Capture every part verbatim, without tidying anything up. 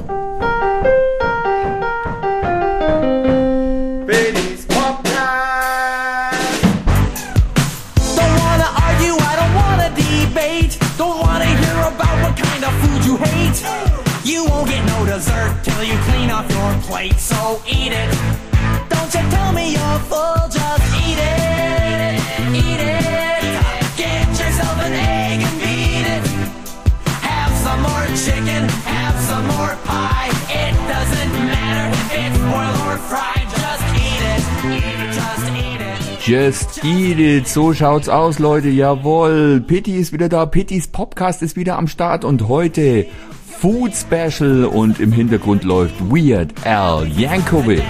Petey's Podcast. Don't wanna argue, I don't wanna debate. Don't wanna hear about what kind of food you hate. You won't get no dessert till you clean off your plate, so eat it. Don't you tell me you're full, just eat it. Eat it. Get yourself an egg and beat it. Have some more chicken, have some more pie. It doesn't matter if it's boiled or fried, just eat it. Eat it, just eat it. Just eat it, so schaut's aus, Leute, jawohl. Petey ist wieder da, Petey's Podcast ist wieder am Start und heute Food Special und im Hintergrund läuft Weird Al Yankovic.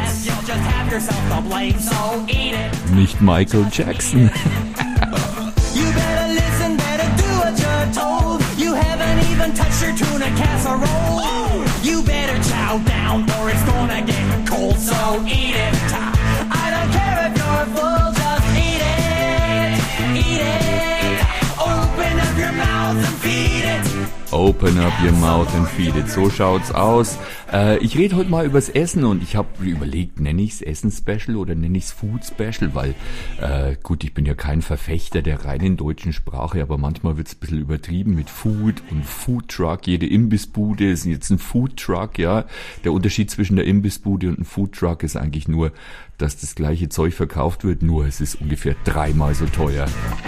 Nicht Michael Jackson. You better listen, better do what you're told. You haven't even touched your tuna casserole. You better chow down or it's gonna get cold, so eat it. I don't care if you're full, just eat it. Eat it. Open up your mouth and feed it. Open up your mouth and feed it. So schaut's aus. Äh, ich rede heute mal übers Essen und ich habe überlegt, nenne ich's Essen-Special oder nenne ich's Food-Special, weil, äh, gut, ich bin ja kein Verfechter der reinen deutschen Sprache, aber manchmal wird's ein bisschen übertrieben mit Food und Food-Truck. Jede Imbissbude ist jetzt ein Food-Truck, ja. Der Unterschied zwischen der Imbissbude und einem Food-Truck ist eigentlich nur, dass das gleiche Zeug verkauft wird, nur es ist ungefähr dreimal so teuer.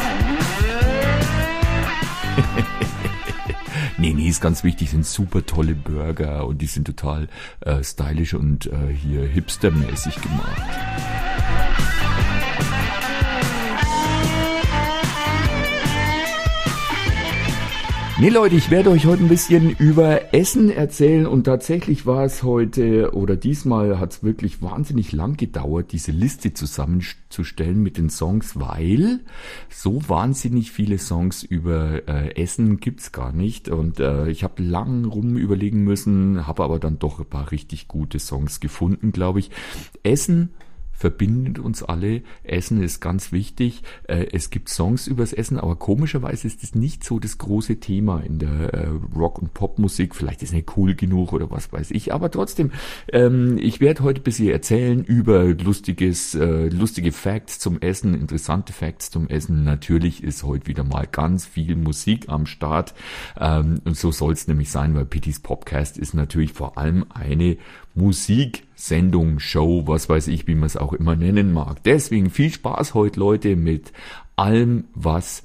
Nee, nee, ist ganz wichtig, sind super tolle Burger und die sind total äh, stylisch und äh, hier hipstermäßig gemacht. Nee, Leute, ich werde euch heute ein bisschen über Essen erzählen und tatsächlich war es heute oder diesmal hat es wirklich wahnsinnig lang gedauert, diese Liste zusammenzustellen mit den Songs, weil so wahnsinnig viele Songs über äh, Essen gibt's gar nicht und äh, ich habe lang rum überlegen müssen, habe aber dann doch ein paar richtig gute Songs gefunden, glaube ich. Essen verbindet uns alle. Essen ist ganz wichtig. Äh, es gibt Songs übers Essen, aber komischerweise ist es nicht so das große Thema in der äh, Rock- und Popmusik. Vielleicht ist nicht cool genug oder was weiß ich. Aber trotzdem, ähm, ich werde heute ein bisschen erzählen über lustiges, äh, lustige Facts zum Essen, interessante Facts zum Essen. Natürlich ist heute wieder mal ganz viel Musik am Start. Ähm, und so soll es nämlich sein, weil Petey's Podcast ist natürlich vor allem eine Musiksendung, Show, was weiß ich, wie man es auch immer nennen mag. Deswegen viel Spaß heute, Leute, mit allem, was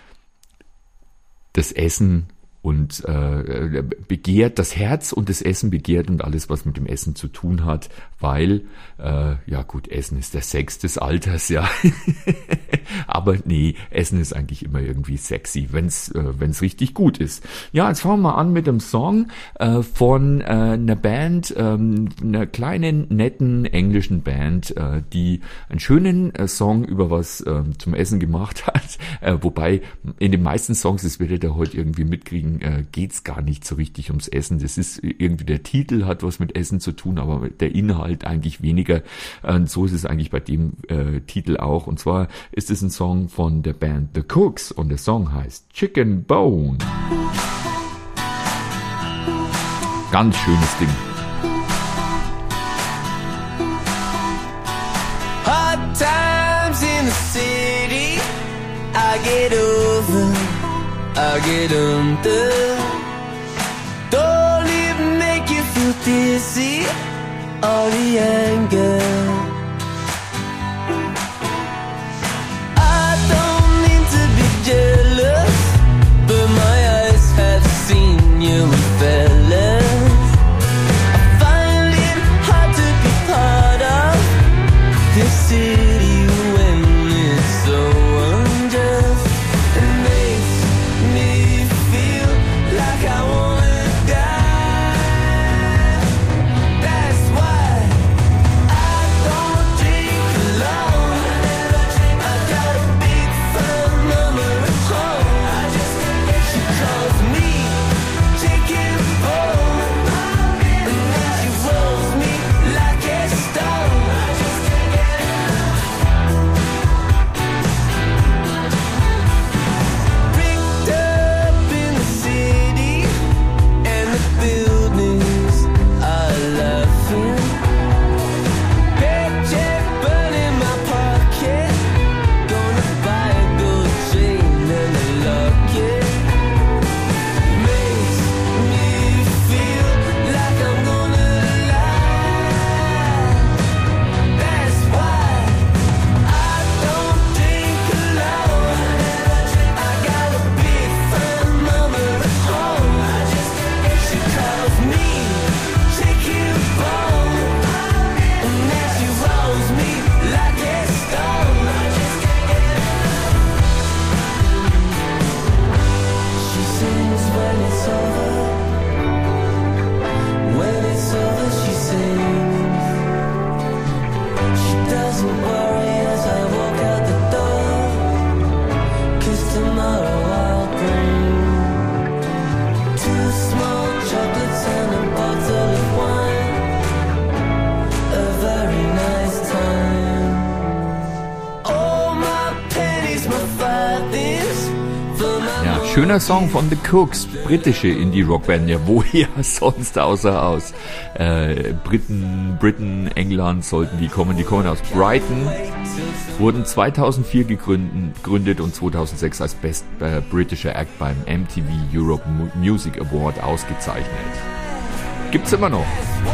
das Essen und äh, begehrt, das Herz und das Essen begehrt und alles, was mit dem Essen zu tun hat, weil, äh, ja gut, Essen ist der Sex des Alters, ja. Aber nee, Essen ist eigentlich immer irgendwie sexy, wenn's äh, wenn's richtig gut ist. Ja, jetzt fangen wir mal an mit einem Song äh, von äh, einer Band, ähm, einer kleinen, netten englischen Band, äh, die einen schönen äh, Song über was äh, zum Essen gemacht hat. Äh, wobei in den meisten Songs, das werdet ihr heute irgendwie mitkriegen, äh, geht's gar nicht so richtig ums Essen. Das ist irgendwie, der Titel hat was mit Essen zu tun, aber der Inhalt eigentlich weniger. Äh, so ist es eigentlich bei dem äh, Titel auch. Und zwar ist es ein Song von der Band The Cooks und der Song heißt Chicken Bone. Ganz schönes Ding. Hard times in the city, I get over, I get under. Don't even make you feel dizzy, all the anger. I don't mean to be jealous, but my eyes have seen you with fellas. I find it hard to be part of this city when it's so unjust. It makes me feel like I wanna die. That's why Schöner Song von The Cooks, britische Indie-Rockband, ja woher sonst außer aus äh, Briten, Britain, England sollten die kommen, die kommen aus Brighton, wurden zweitausendvier gegründet und zweitausendsechs als Best äh, britischer Act beim M T V Europe Music Award ausgezeichnet. Gibt's immer noch.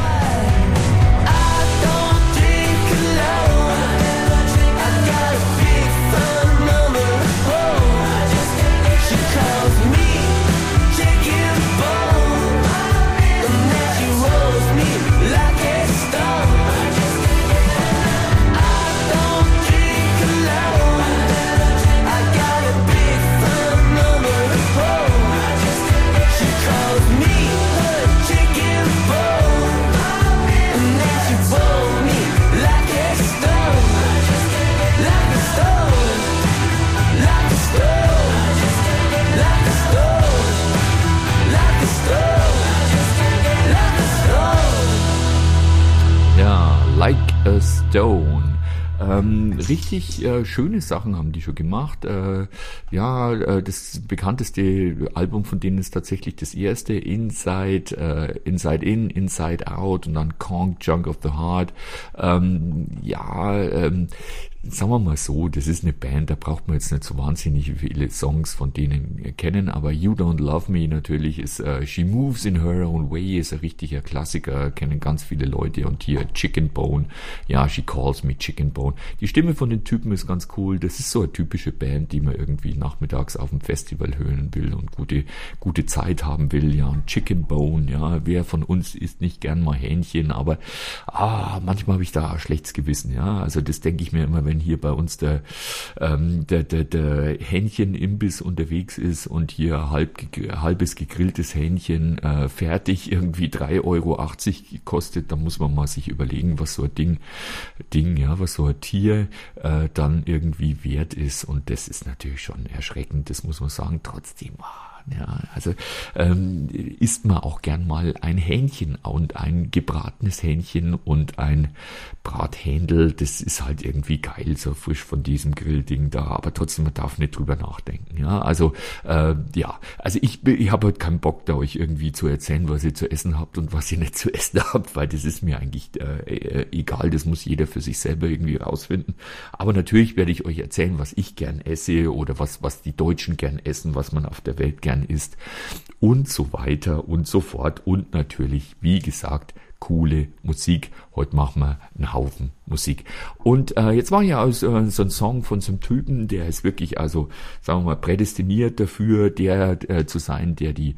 Like a Stone. Ähm, richtig äh, schöne Sachen haben die schon gemacht. Äh, ja, äh, das bekannteste Album von denen ist tatsächlich das erste, Inside, äh, Inside In, Inside Out und dann Kong, Junk of the Heart. Ähm, ja, ähm, sagen wir mal so, das ist eine Band, da braucht man jetzt nicht so wahnsinnig viele Songs von denen kennen, aber You Don't Love Me natürlich ist, uh, She Moves in Her Own Way ist ein richtiger Klassiker, kennen ganz viele Leute und hier Chicken Bone, ja, She Calls Me Chicken Bone. Die Stimme von den Typen ist ganz cool, das ist so eine typische Band, die man irgendwie nachmittags auf dem Festival hören will und gute, gute Zeit haben will, ja, und Chicken Bone, ja, wer von uns isst nicht gern mal Hähnchen, aber, ah, manchmal habe ich da ein schlechtes Gewissen, ja, also das denke ich mir immer, wenn hier bei uns der, ähm, der, der, der Hähnchenimbiss unterwegs ist und hier halb, halbes gegrilltes Hähnchen äh, fertig irgendwie drei Euro achtzig kostet, dann muss man mal sich überlegen, was so ein Ding, Ding, ja, was so ein Tier äh, dann irgendwie wert ist, und das ist natürlich schon erschreckend, das muss man sagen, trotzdem, ja, also ähm, isst man auch gern mal ein Hähnchen und ein gebratenes Hähnchen und ein Brathändel, das ist halt irgendwie geil, so frisch von diesem Grillding da, aber trotzdem, man darf nicht drüber nachdenken, ja, also äh, ja, also ich, ich habe halt keinen Bock, da euch irgendwie zu erzählen, was ihr zu essen habt und was ihr nicht zu essen habt, weil das ist mir eigentlich äh, egal, das muss jeder für sich selber irgendwie rausfinden, aber natürlich werde ich euch erzählen, was ich gern esse oder was, was die Deutschen gern essen, was man auf der Welt gern ist und so weiter und so fort und natürlich, wie gesagt, coole Musik. Heute machen wir einen Haufen Musik. Und äh, jetzt war ja also, äh, so ein Song von so einem Typen, der ist wirklich, also sagen wir mal, prädestiniert dafür, der äh, zu sein, der die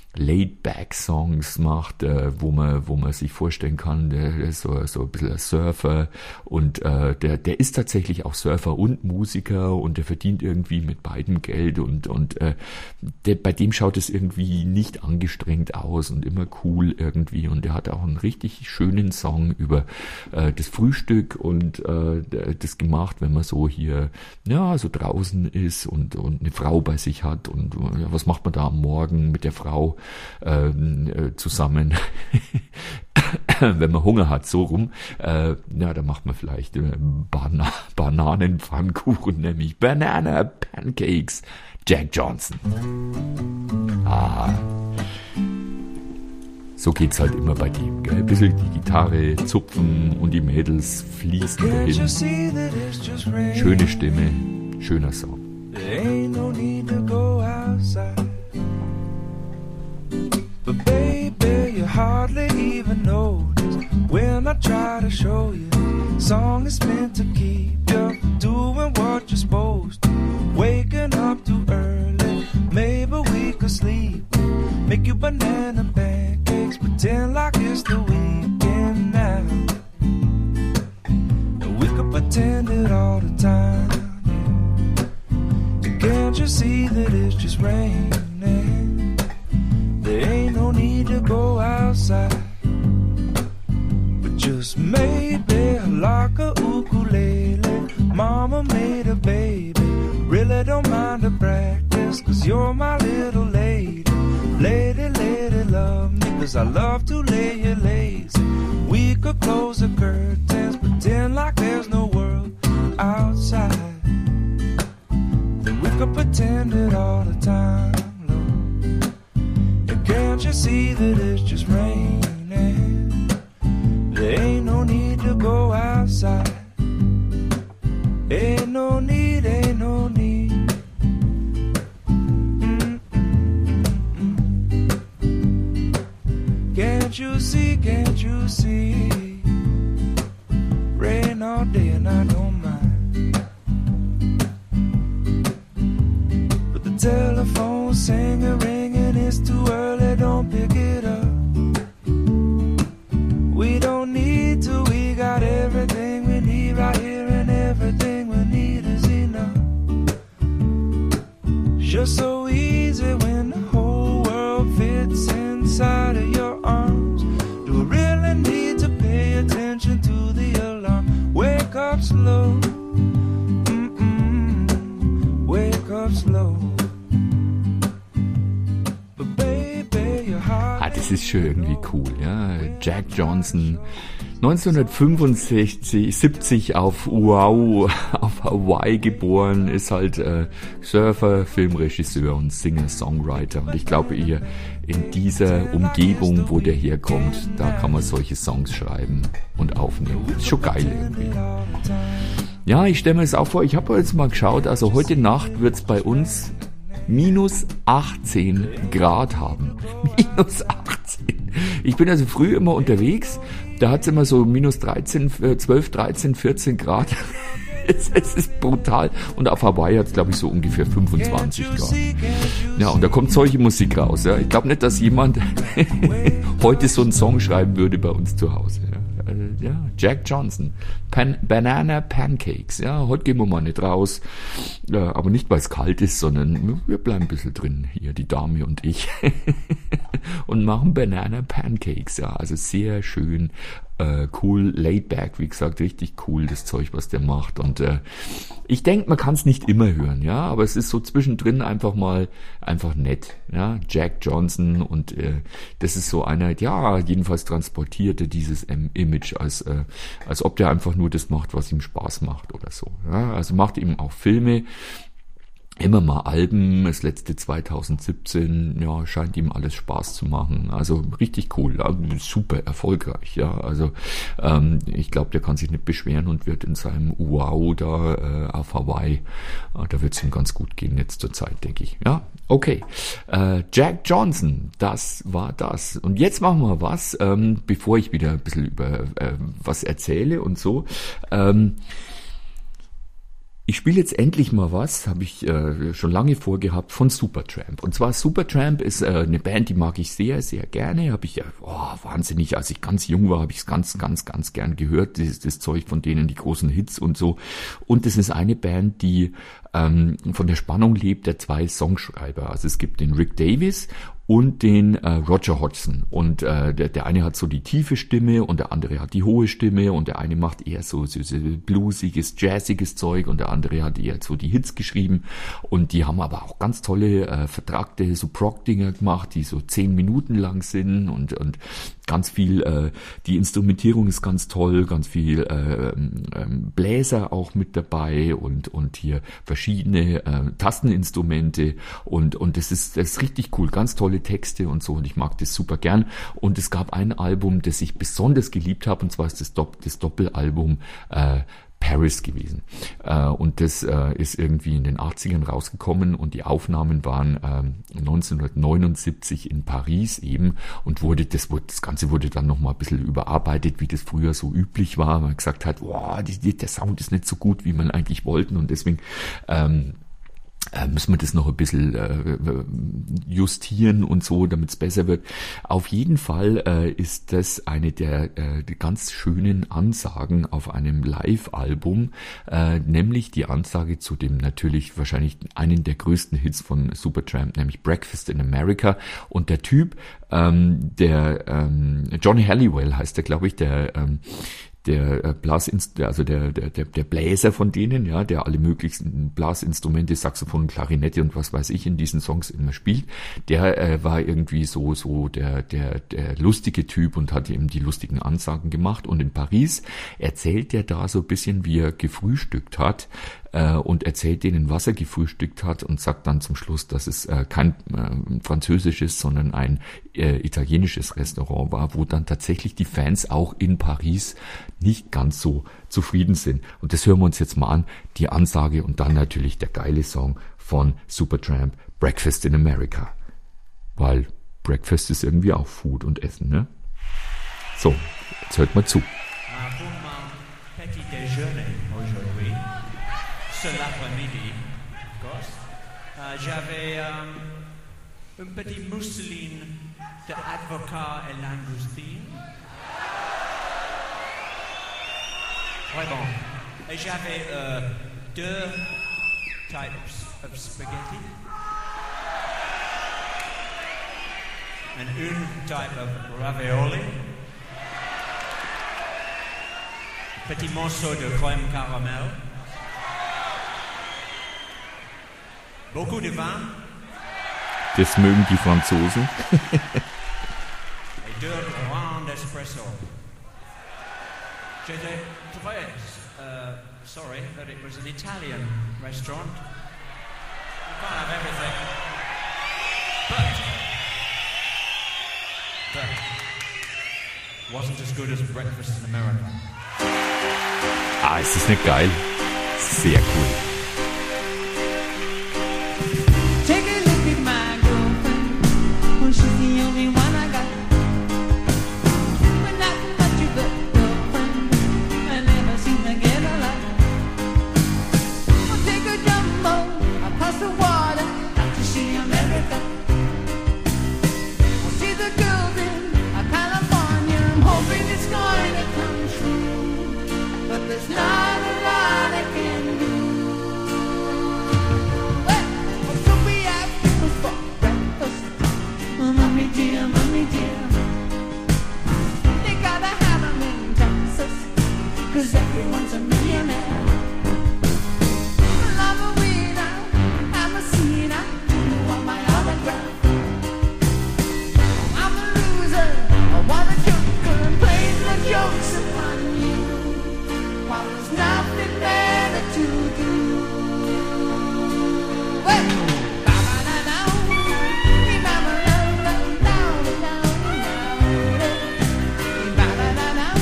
Laid-Back-Songs macht, äh, wo man wo man sich vorstellen kann, der ist so, so ein bisschen ein Surfer und äh, der der ist tatsächlich auch Surfer und Musiker und der verdient irgendwie mit beidem Geld und und äh, der, bei dem schaut es irgendwie nicht angestrengt aus und immer cool irgendwie, und der hat auch einen richtig schönen Song über äh, das Frühstück und äh, das gemacht, wenn man so hier ja so draußen ist und und eine Frau bei sich hat und ja, was macht man da am Morgen mit der Frau Ähm, äh, zusammen, wenn man Hunger hat, so rum, äh, ja, da macht man vielleicht äh, Bana- Bananenpfannkuchen, nämlich Banana Pancakes, Jack Johnson. Ah, so geht's halt immer bei dem, gell? Ein bisschen die Gitarre zupfen und die Mädels fließen dahin. Schöne Stimme, schöner Song. There ain't no need to go outside. But baby, you hardly even notice when I try to show you. Song is meant to keep you doing what you're supposed to. Waking up too early, maybe we could sleep. Make you banana pancakes, pretend like it's the weekend now. And we could pretend it all the time. And can't you see that it's just raining? There ain't no need to go outside, but just maybe like a ukulele. Mama made a baby, really don't mind the practice, cause you're my little lady. Lady, lady, love me, cause I love to lay you lazy. We could close the curtains, pretend like there's no world outside. Then we could pretend it all the time. see that it's just raining? There ain't no need to go outside. Ain't no need, ain't no need. Can't you see, can't you see? Rain all day and I don't mind. But the telephone's singing, ringing, it's too early, don't pick it up. We don't need to, we got everything we need right here, and everything we need is enough. Just so easy when the whole world fits inside of your arms. Do we really need to pay attention to the alarm? Wake up slow, mm-mm, wake up slow. But baby, your heart. Ah, das ist schon irgendwie cool, ja. Jack Johnson, neunzehnhundertfünfundsechzig, siebzig auf Oahu, auf Hawaii geboren, ist halt äh, Surfer, Filmregisseur und Singer-Songwriter. Und ich glaube, ihr in dieser Umgebung, wo der herkommt, da kann man solche Songs schreiben und aufnehmen. Ist schon geil irgendwie. Ja, ich stelle mir das auch vor, ich habe jetzt mal geschaut, also heute Nacht wird's bei uns minus achtzehn Grad haben. Minus achtzehn. Ich bin also früh immer unterwegs, da hat's immer so minus dreizehn, zwölf, dreizehn, vierzehn Grad. Es, es ist brutal. Und auf Hawaii hat's, glaube ich, so ungefähr fünfundzwanzig Grad. Ja, und da kommt solche Musik raus. Ja. Ich glaube nicht, dass jemand heute so einen Song schreiben würde bei uns zu Hause. Ja. Ja, Jack Johnson, Pan- Banana Pancakes. Ja, heute gehen wir mal nicht raus, ja, aber nicht, weil es kalt ist, sondern wir bleiben ein bisschen drin, hier die Dame und ich, und machen Banana Pancakes. Ja, also sehr schön, äh, cool, laid back, wie gesagt, richtig cool, das Zeug, was der macht. Und äh, ich denke, man kann es nicht immer hören, ja, aber es ist so zwischendrin einfach mal einfach nett. Ja, Jack Johnson, und äh, das ist so einer, ja, jedenfalls transportierte dieses ähm, Image, als äh, als ob der einfach nur das macht, was ihm Spaß macht oder so. Ja, also macht eben auch Filme, immer mal Alben. Das letzte zweitausendsiebzehn, ja, scheint ihm alles Spaß zu machen. Also richtig cool, also super erfolgreich. Ja, also ähm, ich glaube, der kann sich nicht beschweren und wird in seinem Oahu da äh, auf Hawaii, äh, da wird es ihm ganz gut gehen jetzt zur Zeit, denke ich. Ja, okay. Äh, Jack Johnson, das war das. Und jetzt machen wir was, ähm, bevor ich wieder ein bisschen über äh, was erzähle und so. Ähm, Ich spiele jetzt endlich mal was, habe ich äh, schon lange vorgehabt, von Supertramp. Und zwar Supertramp ist äh, eine Band, die mag ich sehr, sehr gerne. Habe ich ja, oh, wahnsinnig, als ich ganz jung war, habe ich es ganz, ganz, ganz gern gehört, das, das Zeug von denen, die großen Hits und so. Und das ist eine Band, die ähm, von der Spannung lebt der zwei Songschreiber. Also es gibt den Rick Davies und den äh, Roger Hodgson. Und äh, der, der eine hat so die tiefe Stimme und der andere hat die hohe Stimme, und der eine macht eher so, so, so bluesiges, jazziges Zeug, und der andere hat eher so die Hits geschrieben. Und die haben aber auch ganz tolle äh, vertragte so Prog-Dinger gemacht, die so zehn Minuten lang sind, und und ganz viel, äh, die Instrumentierung ist ganz toll, ganz viel äh, äh, Bläser auch mit dabei, und und hier verschiedene äh, Tasteninstrumente, und und das ist das ist richtig cool, ganz tolle Texte und so, und ich mag das super gern. Und es gab ein Album, das ich besonders geliebt habe, und zwar ist das, Dopp- das Doppelalbum äh, Paris gewesen. Äh, und das äh, ist irgendwie in den achtzigern rausgekommen, und die Aufnahmen waren äh, neunzehnhundertneunundsiebzig in Paris eben, und wurde das, wurde, das Ganze wurde dann nochmal ein bisschen überarbeitet, wie das früher so üblich war. Man gesagt hat, wow, die, der Sound ist nicht so gut, wie man eigentlich wollten, und deswegen ähm, müssen wir das noch ein bisschen äh, justieren und so, damit es besser wird. Auf jeden Fall äh, ist das eine der, äh, der ganz schönen Ansagen auf einem Live-Album, äh, nämlich die Ansage zu dem natürlich wahrscheinlich einen der größten Hits von Supertramp, nämlich Breakfast in America. Und der Typ, ähm, der ähm, Johnny Halliwell heißt der, glaube ich, der ähm, der Blasinst, also der, der, der, der Bläser von denen, ja, der alle möglichen Blasinstrumente, Saxophon, Klarinette und was weiß ich in diesen Songs immer spielt, der äh, war irgendwie so, so der, der, der lustige Typ und hat eben die lustigen Ansagen gemacht. Und in Paris erzählt er da so ein bisschen, wie er gefrühstückt hat, äh, und erzählt denen, was er gefrühstückt hat und sagt dann zum Schluss, dass es äh, kein äh, französisches, sondern ein äh, italienisches Restaurant war, wo dann tatsächlich die Fans auch in Paris nicht ganz so zufrieden sind. Und das hören wir uns jetzt mal an, die Ansage und dann natürlich der geile Song von Supertramp, Breakfast in America. Weil Breakfast ist irgendwie auch Food und Essen, ne? So, jetzt hört mal zu. Pour mon petit déjeuner aujourd'hui, ce l'après-midi, of course, euh, j'avais euh, un petit mousseline d'avocat et langoustine. Très bon. Et j'avais euh, deux types of spaghetti. And une type of ravioli. Petit morceau de crème caramel. Beaucoup de vin. Das mögen die Franzosen. Et deux grands espresso. J'étais très uh, sorry that it was an Italian restaurant. You can't have everything. But, but wasn't as good as breakfast in America. Ah, ist das nicht geil? Sehr cool. Take a look at my girlfriend. Well, she's the only one I got. But not much of a girlfriend. I never seem to get a lot. Well, take a jumbo across the water out to see America. Well, see the girls in California. I'm hoping it's going to come true. But there's not a lot I can do. Well, so we have breakfast for breakfast. Oh, mommy dear, mommy dear. They gotta have them in Texas, 'cause everyone's a millionaire. Love-a-weena, Amacina, you want my autograph. I'm a loser, I want a joker, and plays my jokes upon you. While there's nothing better to do. Well, ba-ba-da-dow, ba-ba-da-dow, ba-ba-da-dow, ba-ba-da-dow,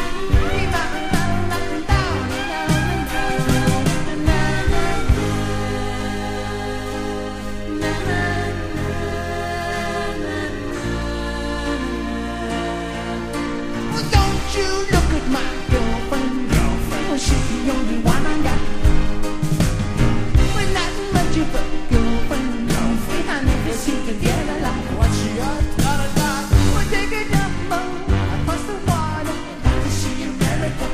well, don't you look at my girlfriend. Well, she's the only one I got. We're not much of a girlfriend. Girlfriend. I never seem to get a lot. What's she got? Got a lot. We'll take a jumbo across the water to see America.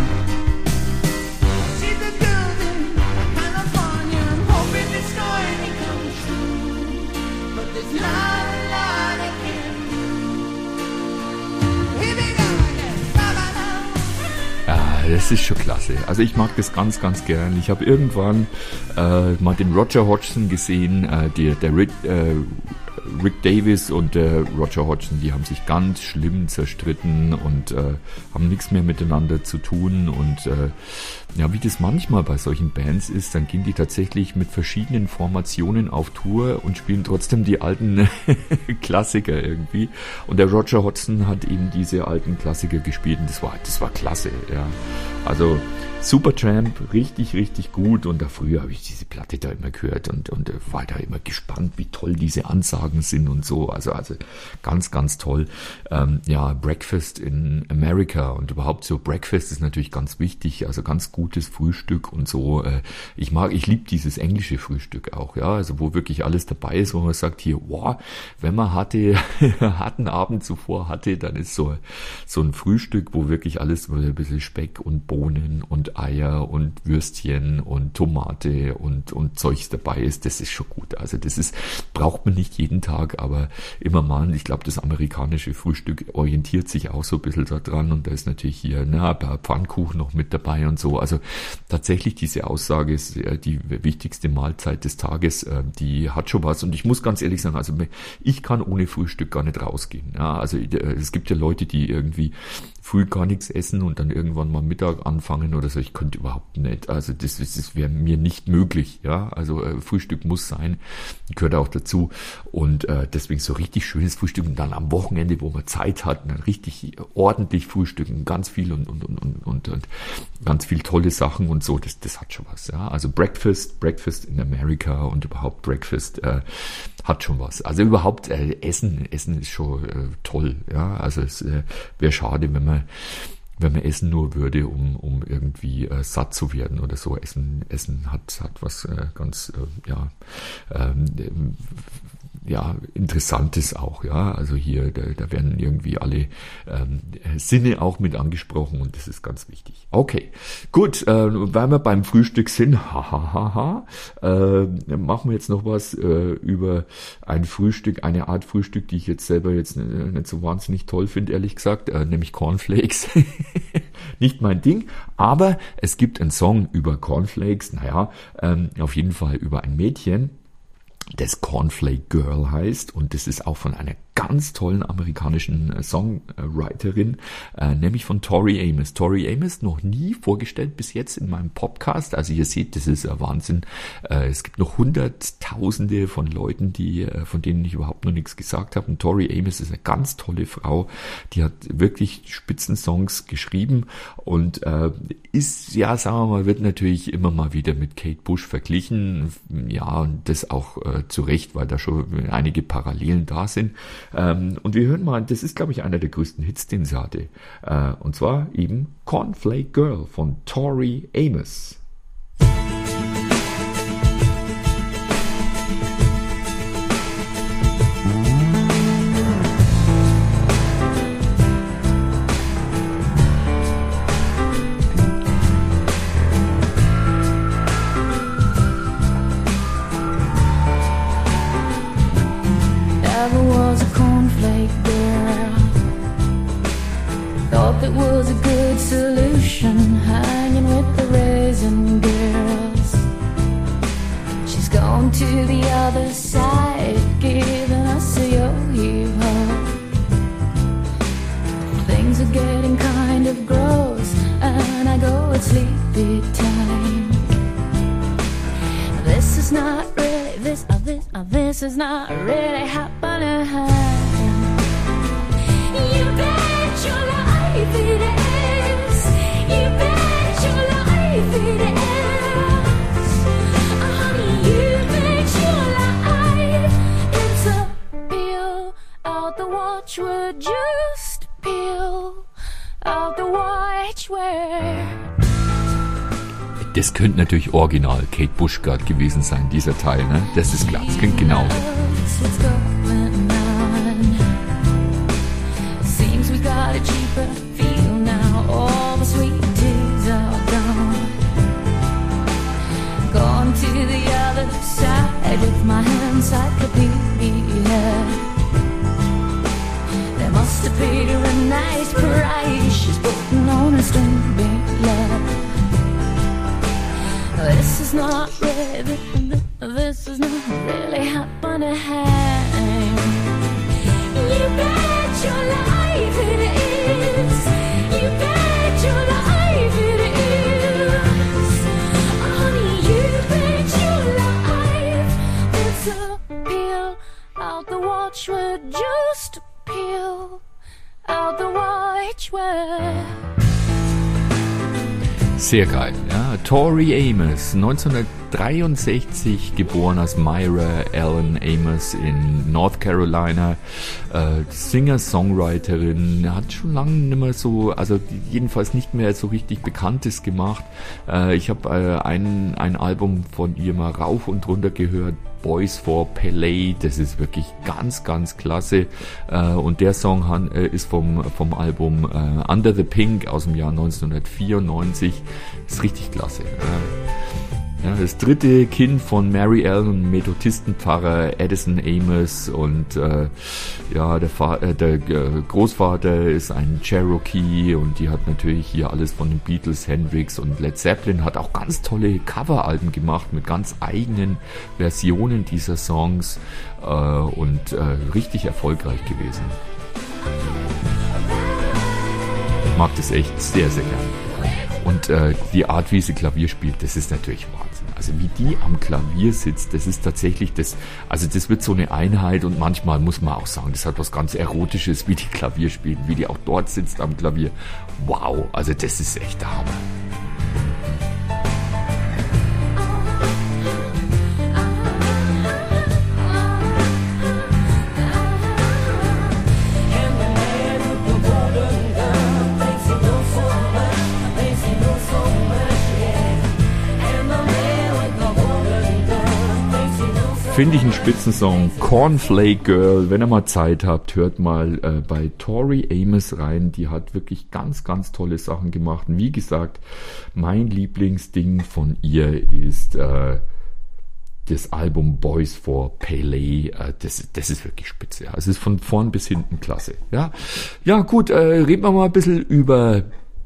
See the girls in California. I'm hoping it's going to come true. But there's not a lot I can do. Here we go again. Ba-ba-da. Ah, das ist schon klasse. Also ich mag das ganz, ganz gern. Ich habe irgendwann äh, mal den Roger Hodgson gesehen, äh, der, der Rick, äh, Rick Davis und der Roger Hodgson, die haben sich ganz schlimm zerstritten und äh, haben nichts mehr miteinander zu tun. Und äh, ja, wie das manchmal bei solchen Bands ist, dann gehen die tatsächlich mit verschiedenen Formationen auf Tour und spielen trotzdem die alten Klassiker irgendwie. Und der Roger Hodgson hat eben diese alten Klassiker gespielt und das war, das war klasse, ja. Also Supertramp, richtig, richtig gut. Und da früher habe ich diese Platte da immer gehört und, und war da immer gespannt, wie toll diese Ansagen sind und so. Also, also ganz, ganz toll. Ähm, ja, Breakfast in America und überhaupt so Breakfast ist natürlich ganz wichtig. Also ganz gutes Frühstück und so. Äh, ich mag, ich liebe dieses englische Frühstück auch, ja. Also wo wirklich alles dabei ist, wo man sagt hier, wow, wenn man hatte, harten Abend zuvor hatte, dann ist so, so ein Frühstück, wo wirklich alles, ein bisschen Speck und Bohnen und Eier und Würstchen und Tomate und, und Zeugs dabei ist, das ist schon gut. Also das ist, braucht man nicht jeden Tag, aber immer mal. Ich glaube, das amerikanische Frühstück orientiert sich auch so ein bisschen daran und da ist natürlich hier, na, ein paar Pfannkuchen noch mit dabei und so. Also tatsächlich diese Aussage ist die wichtigste Mahlzeit des Tages, die hat schon was und ich muss ganz ehrlich sagen, also ich kann ohne Frühstück gar nicht rausgehen. Ja, also es gibt ja Leute, die irgendwie früh gar nichts essen und dann irgendwann mal Mittag anfangen oder so. Ich könnte überhaupt nicht. Also das, das wäre mir nicht möglich. Ja, also äh, Frühstück muss sein, gehört auch dazu. Und äh, deswegen so richtig schönes Frühstück und dann am Wochenende, wo man Zeit hat, dann richtig ordentlich frühstücken, ganz viel und und und und und, und ganz viel tolle Sachen und so. Das das hat schon was. Ja, also Breakfast, Breakfast in America und überhaupt Breakfast äh, hat schon was. Also überhaupt äh, Essen, Essen ist schon äh, toll. Ja, also es äh, wäre schade, wenn man wenn man essen nur würde, um um irgendwie äh, satt zu werden oder so. Essen Essen hat hat was äh, ganz äh, ja ähm, ja Interessantes auch. Ja, also hier da, da werden irgendwie alle ähm, Sinne auch mit angesprochen und das ist ganz wichtig. Okay, gut, äh, weil wir beim Frühstück sind, hahaha, äh, machen wir jetzt noch was äh, über ein Frühstück, eine Art Frühstück, die ich jetzt selber jetzt nicht, nicht so wahnsinnig toll finde, ehrlich gesagt, äh, nämlich Cornflakes. Nicht mein Ding, aber es gibt einen Song über Cornflakes, naja, ähm, auf jeden Fall über ein Mädchen, das Cornflake Girl heißt und das ist auch von einer ganz tollen amerikanischen äh, Songwriterin, äh, nämlich von Tori Amos. Tori Amos noch nie vorgestellt bis jetzt in meinem Podcast. Also ihr seht, das ist ein Wahnsinn. Äh, es gibt noch hunderttausende von Leuten, die äh, von denen ich überhaupt noch nichts gesagt habe. Und Tori Amos ist eine ganz tolle Frau. Die hat wirklich Spitzensongs geschrieben und äh, ist, ja, sagen wir mal, wird natürlich immer mal wieder mit Kate Bush verglichen. Ja, und das auch äh, zu Recht, weil da schon einige Parallelen da sind. Ähm, und wir hören mal, das ist, glaube ich, einer der größten Hits, den sie hatte. Äh, und zwar eben Cornflake Girl von Tori Amos. It was a good solution, hanging with the raisin girls. She's gone to the other side, giving us a yo-yo. Things are getting kind of gross, and I go at sleepy time. This is not really, this, uh, this, uh, this is not really happening. You bet your life it is. You bet your life it is. Honey, you bet your life it's a peel out the watchword. Just peel out the watchword. Das könnte natürlich original Kate Bush gerade gewesen sein, dieser Teil, ne? Das ist klar, das klingt genauso. Seems we got a cheaper feel now. All the sweet teas are gone. Gone to the other side with my encyclopedia. They must have paid her a nice price. She's putting on a string big love. This is not really, this is not really happening. You bet your life it is. You bet your life it is. Honey, you bet your life. It's a peel out the watchword. Just peel out the watchword. Sehr geil, ja. Tori Amos, neunzehnhundertdreiundsechzig geboren als Myra Ellen Amos in North Carolina, äh, Singer-Songwriterin, hat schon lange nicht mehr so, also jedenfalls nicht mehr so richtig Bekanntes gemacht. Äh, ich habe äh, ein, ein Album von ihr mal rauf und runter gehört, Boys for Pelé, das ist wirklich ganz, ganz klasse. Äh, und der Song han, äh, ist vom, vom Album äh, Under the Pink aus dem Jahr neunzehnhundertvierundneunzig. Ist richtig klasse. Äh, ja, das dritte Kind von Mary Ellen, Methodistenpfarrer Addison Amos, und äh, ja, der, Fa- äh, der äh, Großvater ist ein Cherokee, und die hat natürlich hier alles von den Beatles, Hendrix und Led Zeppelin, hat auch ganz tolle Coveralben gemacht mit ganz eigenen Versionen dieser Songs äh, und äh, richtig erfolgreich gewesen. ich mag das echt sehr, sehr gerne. Und äh, die Art, wie sie Klavier spielt, das ist natürlich Wahnsinn. Also wie die am Klavier sitzt, das ist tatsächlich das, also das wird so eine Einheit und manchmal muss man auch sagen, das hat was ganz Erotisches, wie die Klavier spielt, wie die auch dort sitzt am Klavier. Wow, also das ist echt der Hammer. Finde ich einen Spitzensong. Cornflake Girl, wenn ihr mal Zeit habt, hört mal äh, bei Tori Amos rein. Die hat wirklich ganz, ganz tolle Sachen gemacht. Und wie gesagt, mein Lieblingsding von ihr ist äh, das Album Boys for Pele. Äh, das, das ist wirklich spitze. Ja. Es ist von vorn bis hinten klasse. Ja, ja gut, äh, reden wir mal ein bisschen über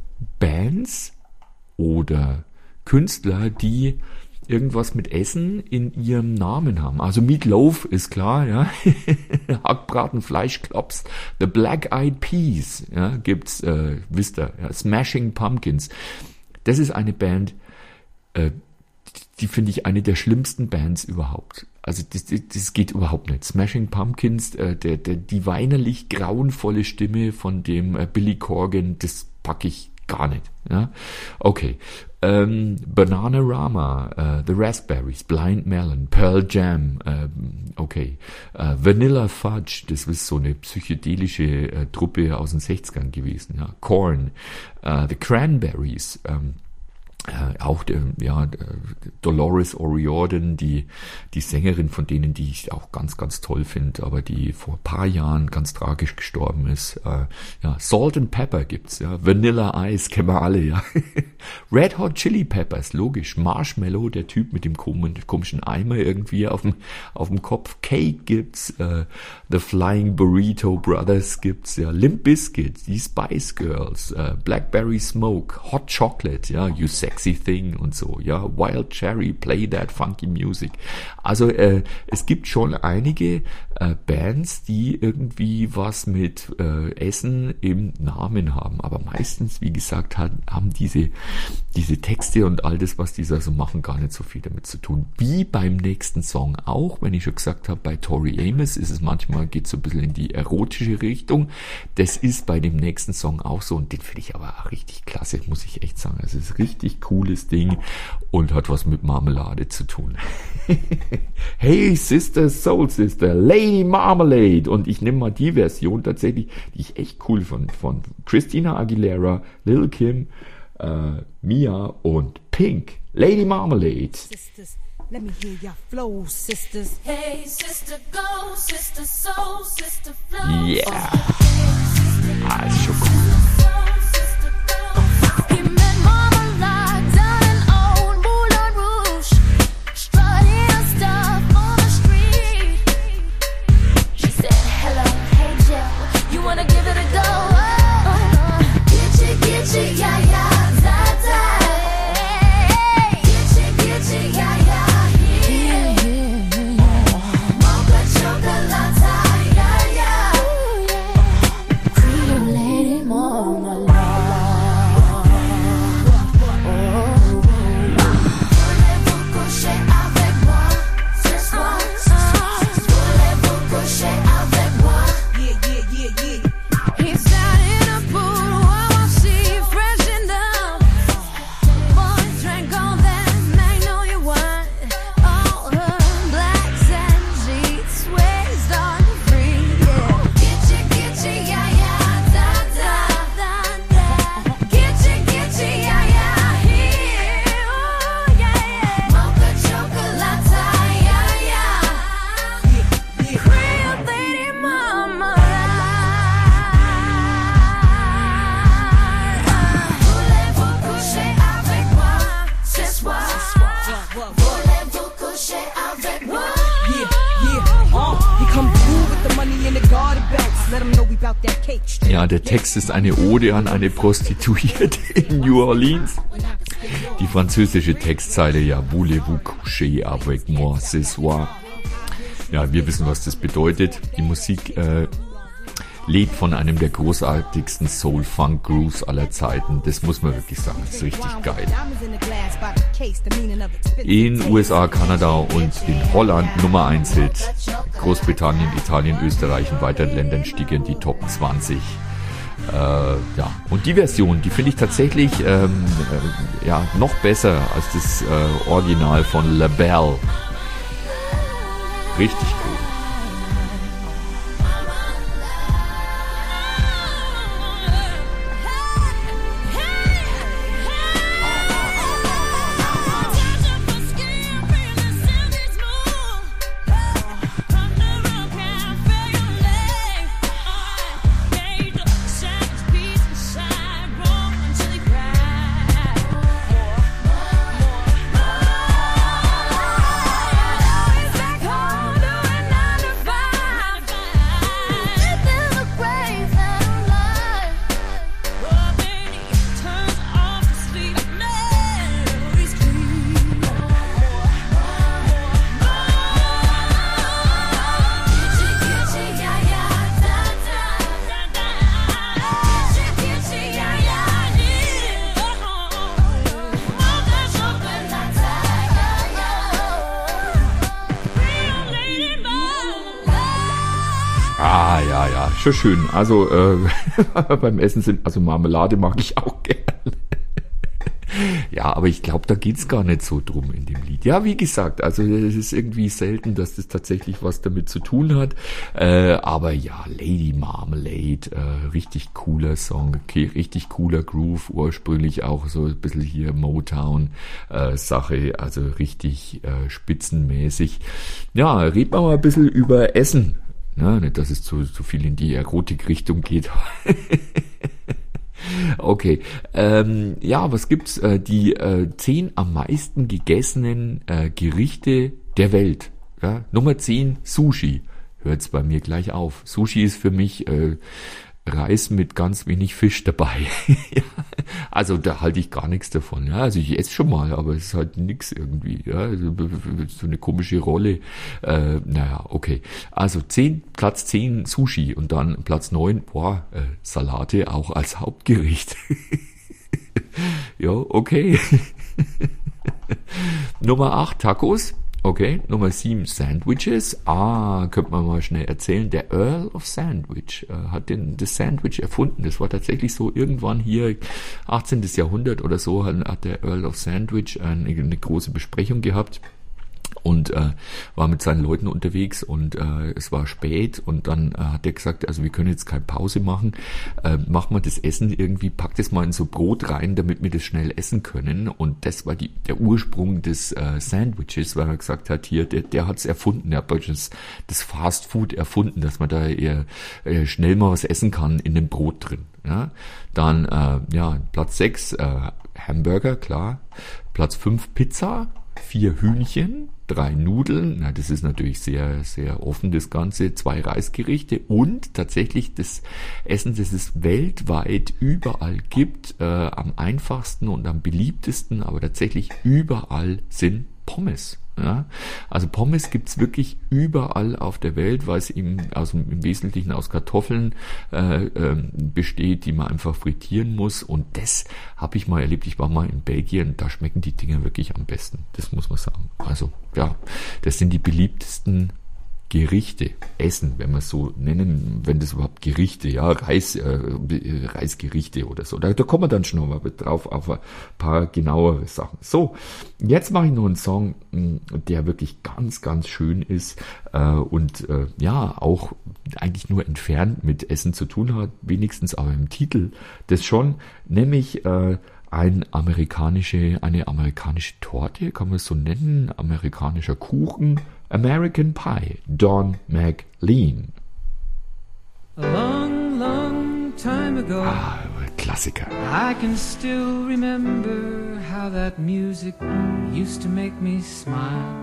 Bands oder Künstler, die irgendwas mit Essen in ihrem Namen haben. Also Meatloaf ist klar, ja. Hackbraten, Fleischklops. The Black Eyed Peas, ja, gibt's, äh, wisst ihr, ja. Smashing Pumpkins. Das ist eine Band, äh, die finde ich eine der schlimmsten Bands überhaupt. Also das, das geht überhaupt nicht. Smashing Pumpkins, äh, der, der, die weinerlich grauenvolle Stimme von dem äh, Billy Corgan, das packe ich gar nicht. Ja, okay. Ähm, Bananarama, uh, The Raspberries, Blind Melon, Pearl Jam, ähm, okay. Uh, Vanilla Fudge, das ist so eine psychedelische äh, Truppe aus den sechzigern gewesen. Ja. Korn, uh, The Cranberries, ähm, Äh, auch äh, ja, Dolores O'Riordan, die die Sängerin von denen, die ich auch ganz, ganz toll finde, aber die vor ein paar Jahren ganz tragisch gestorben ist. Äh, ja, Salt and Pepper gibt's, ja, Vanilla Ice kennen wir alle, ja. Red Hot Chili Peppers, logisch. Marshmallow, der Typ mit dem komischen Eimer irgendwie auf dem auf dem Kopf. Cake gibt's, äh, The Flying Burrito Brothers gibt's, ja. Limp Bizkit, die Spice Girls, äh, Blackberry Smoke, Hot Chocolate, ja, You Sexy Thing und so, ja, Wild Cherry, Play That Funky Music. Also äh, es gibt schon einige äh, Bands, die irgendwie was mit äh, Essen im Namen haben, aber meistens, wie gesagt, hat, haben diese diese Texte und all das, was die da so machen, gar nicht so viel damit zu tun. Wie beim nächsten Song auch, wenn ich schon gesagt habe, bei Tori Amos ist es manchmal, geht so ein bisschen in die erotische Richtung. Das ist bei dem nächsten Song auch so und den finde ich aber auch richtig klasse, muss ich echt sagen. Es ist richtig cooles Ding und hat was mit Marmelade zu tun. Hey Sister, Soul Sister, Lady Marmalade, und ich nehme mal die Version tatsächlich, die ich echt cool fand, von Christina Aguilera, Lil Kim, äh, Mia und Pink. Lady Marmalade. Sisters, let me hear your flow, sisters. Hey, sister, go, sister, soul, sister, flow. Yeah. Ah, ist schon cool. Ja, der Text ist eine Ode an eine Prostituierte in New Orleans. Die französische Textzeile, ja, voulez-vous coucher avec moi ce soir? Ja, wir wissen, was das bedeutet. Die Musik äh, lebt von einem der großartigsten Soul-Funk-Grooves aller Zeiten. Das muss man wirklich sagen, das ist richtig geil. In U S A, Kanada und in Holland Nummer eins Hit. Großbritannien, Italien, Österreich und weiteren Ländern stieg in die Top zwanzig. Äh, ja, und die Version, die finde ich tatsächlich ähm, äh, ja, noch besser als das äh, Original von LaBelle. Richtig cool. Ah, ja, ja, schon schön. Also äh, beim Essen sind, also Marmelade mag ich auch gerne. Ja, aber ich glaube, da geht's gar nicht so drum in dem Lied. Ja, wie gesagt, also es ist irgendwie selten, dass das tatsächlich was damit zu tun hat. Äh, aber ja, Lady Marmalade, äh, richtig cooler Song, okay, richtig cooler Groove, ursprünglich auch so ein bisschen hier Motown-Sache, äh, also richtig äh, spitzenmäßig. Ja, reden wir mal ein bisschen über Essen. Ja, nicht, dass es zu, zu viel in die Erotik-Richtung geht. Okay, ähm, ja, was gibt's? Äh, die äh, zehn am meisten gegessenen äh, Gerichte der Welt. Ja? Nummer zehn, Sushi. Hört's bei mir gleich auf. Sushi ist für mich äh, Reis mit ganz wenig Fisch dabei. Ja, also da halte ich gar nichts davon. Ja, also ich esse schon mal, aber es ist halt nix irgendwie. Ja, also so eine komische Rolle. Äh, naja, okay. Also zehn, Platz zehn Sushi und dann Platz neun, boah, äh, Salate auch als Hauptgericht. Ja, okay. Nummer acht, Tacos. Okay, Nummer sieben, Sandwiches. Ah, könnte man mal schnell erzählen. Der Earl of Sandwich äh, hat den, das Sandwich erfunden. Das war tatsächlich so irgendwann hier, achtzehnten Jahrhundert oder so, hat, hat der Earl of Sandwich eine, eine große Besprechung gehabt. Und äh, war mit seinen Leuten unterwegs und äh, es war spät und dann äh, hat er gesagt, also wir können jetzt keine Pause machen, äh, machen wir das Essen irgendwie, packt es mal in so Brot rein, damit wir das schnell essen können. Und das war die, der Ursprung des äh, Sandwiches, weil er gesagt hat, hier, der, der hat es erfunden, der hat das, das Fast Food erfunden, dass man da eher äh, schnell mal was essen kann in dem Brot drin. Ja, dann äh, ja Platz sechs, äh, Hamburger, klar. Platz fünf, Pizza. Vier Hühnchen, drei Nudeln, na, das ist natürlich sehr, sehr offen das Ganze, zwei Reisgerichte und tatsächlich das Essen, das es weltweit überall gibt, äh, am einfachsten und am beliebtesten, aber tatsächlich überall sind Pommes. Ja, also Pommes gibt's wirklich überall auf der Welt, weil es eben aus, im Wesentlichen aus Kartoffeln äh, äh, besteht, die man einfach frittieren muss. Und das habe ich mal erlebt. Ich war mal in Belgien, da schmecken die Dinger wirklich am besten. Das muss man sagen. Also ja, das sind die beliebtesten Gerichte, Essen, wenn wir es so nennen, wenn das überhaupt Gerichte, ja, Reis, äh, Reisgerichte oder so. Da, da kommen wir dann schon noch mal drauf auf ein paar genauere Sachen. So, jetzt mache ich noch einen Song, der wirklich ganz, ganz schön ist äh, und äh, ja, auch eigentlich nur entfernt mit Essen zu tun hat, wenigstens aber im Titel das schon, nämlich äh, ein amerikanische, eine amerikanische Torte, kann man es so nennen, amerikanischer Kuchen, American Pie, Don McLean. A long, long time ago, ah, Klassiker. I can still remember how that music used to make me smile.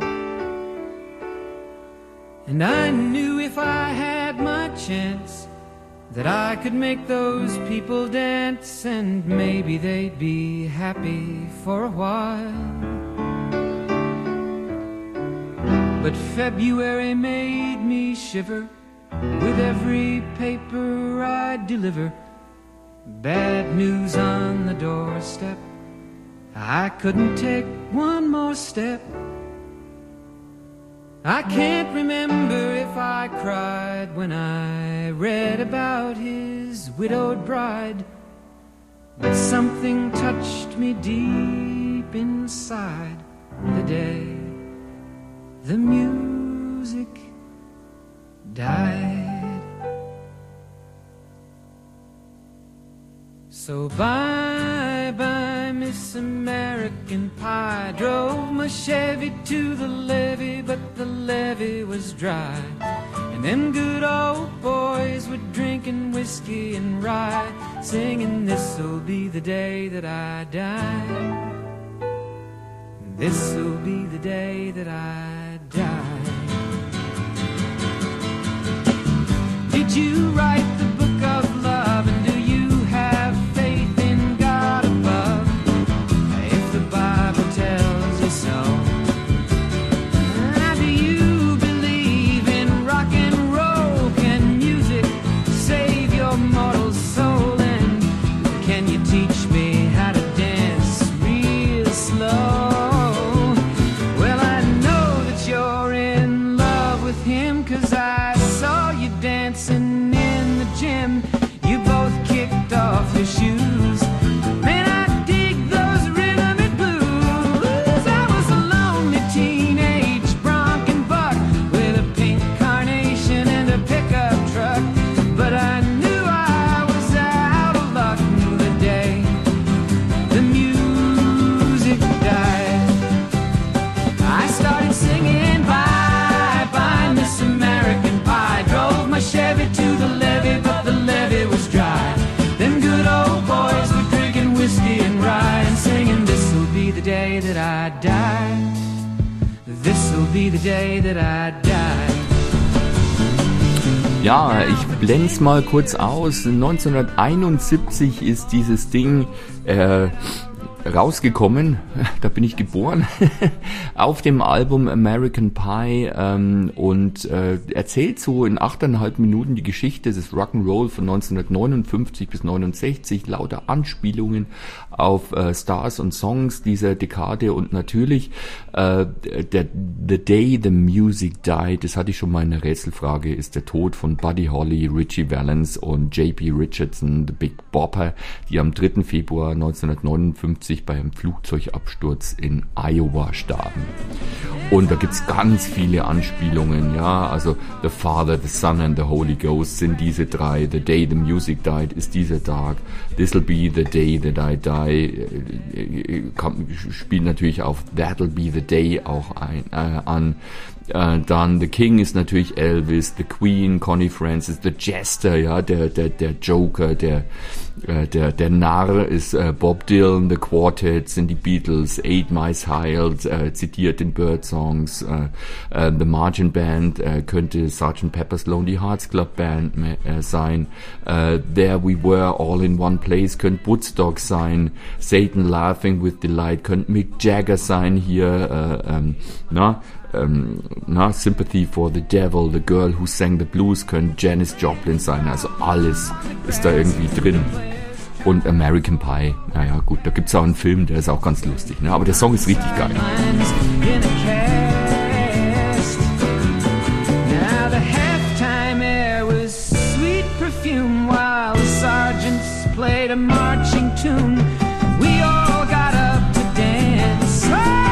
And I knew if I had my chance that I could make those people dance, and maybe they'd be happy for a while. But February made me shiver With every paper I deliver, bad news on the doorstep. I couldn't take one more step. I can't remember if I cried when I read about his widowed bride, but something touched me deep inside the day the music died. So bye bye Miss American Pie. Drove my Chevy to the levee, but the levee was dry. And them good old boys were drinking whiskey and rye, singing this'll be the day that I die. This'll be the day that I die. Did you write the book of love, and do you have faith in God above? If the Bible tells you so. Now do you believe in rock and roll? Can music save your mortal soul? And can you teach me how to dance real slow? Well, I know that you're in love with him, 'cause I saw you dancing in the gym. You both kicked off your shoes. Man, I dig those rhythm and blues. I was a lonely teenage bronc and buck with a pink carnation and a pickup truck, but I knew I was out of luck the day the music died. I started singing bye bye Miss American Pie. Drove my Chevy to the levee, but the levee was dry. Them good old boys were drinking whiskey and rye and singing this'll be the day that I die. This'll be the day that I die. Ja, ich blend's mal kurz aus. neunzehnhunderteinundsiebzig ist dieses Ding äh, rausgekommen, da bin ich geboren, auf dem Album American Pie ähm, und äh, erzählt so in achteinhalb Minuten die Geschichte des Rock'n'Roll von neunzehnhundertneunundfünfzig bis neunundsechzig, lauter Anspielungen auf äh, Stars und Songs dieser Dekade und natürlich äh, der The Day the Music Died, das hatte ich schon mal in der Rätselfrage, ist der Tod von Buddy Holly, Ritchie Valens und J P Richardson, The Big Bopper, die am dritten Februar neunzehnhundertneunundfünfzig bei einem Flugzeugabsturz in Iowa starben. Und da gibt's ganz viele Anspielungen, ja, also The Father, the Son and the Holy Ghost sind diese drei, The Day the Music Died ist dieser Tag, This'll be the day that I die, spielt natürlich auf That'll be the day auch ein, äh, an. Äh, dann The King ist natürlich Elvis, The Queen, Connie Francis, The Jester, ja, der der der Joker, der äh, der der Narr ist äh, Bob Dylan, The Quartet sind die Beatles, Eight Mice Hired äh, zitiert in Birdsongs, äh, äh, The Marching Band äh, könnte Sergeant Pepper's Lonely Hearts Club Band äh, sein, äh, There We Were All in One Place könnte Woodstock sein, Satan Laughing with Delight könnte Mick Jagger sein hier, äh, ähm, na Ähm, na, Sympathy for the Devil, The Girl Who Sang the Blues können Janis Joplin sein, also alles ist da irgendwie drin. Und American Pie, naja gut, da gibt's auch einen Film, der ist auch ganz lustig, ne? Aber der Song ist richtig geil. Now the halftime air was sweet perfume while the sergeants played a marching tune. We all got up to dance.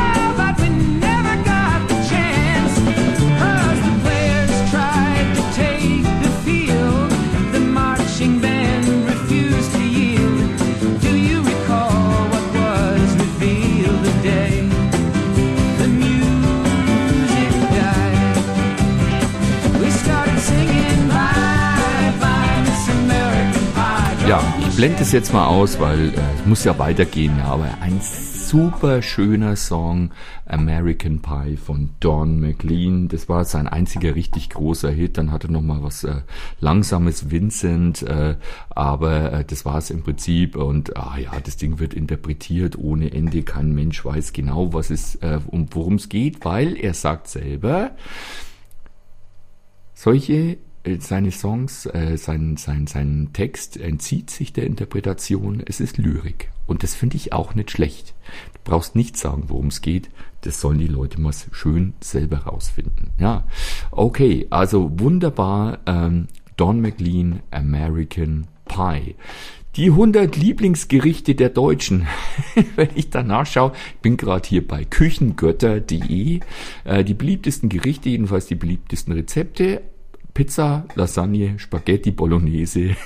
Ja, ich blende es jetzt mal aus, weil äh, es muss ja weitergehen, ja, aber ein super schöner Song, American Pie von Don McLean, das war sein einziger richtig großer Hit, dann hatte noch mal was äh, Langsames, Vincent, äh, aber äh, das war es im Prinzip und ah ja, das Ding wird interpretiert ohne Ende, kein Mensch weiß genau, was es, äh, um worum es geht, weil er sagt selber, solche seine Songs, äh, sein, sein, sein Text entzieht sich der Interpretation. Es ist Lyrik. Und das finde ich auch nicht schlecht. Du brauchst nicht sagen, worum es geht. Das sollen die Leute mal schön selber rausfinden. Ja, okay, also wunderbar. Ähm, Don McLean, American Pie. Die hundert Lieblingsgerichte der Deutschen. Wenn ich da nachschaue, ich bin gerade hier bei küchengötter punkt de. Äh, die beliebtesten Gerichte, jedenfalls die beliebtesten Rezepte. Pizza, Lasagne, Spaghetti Bolognese,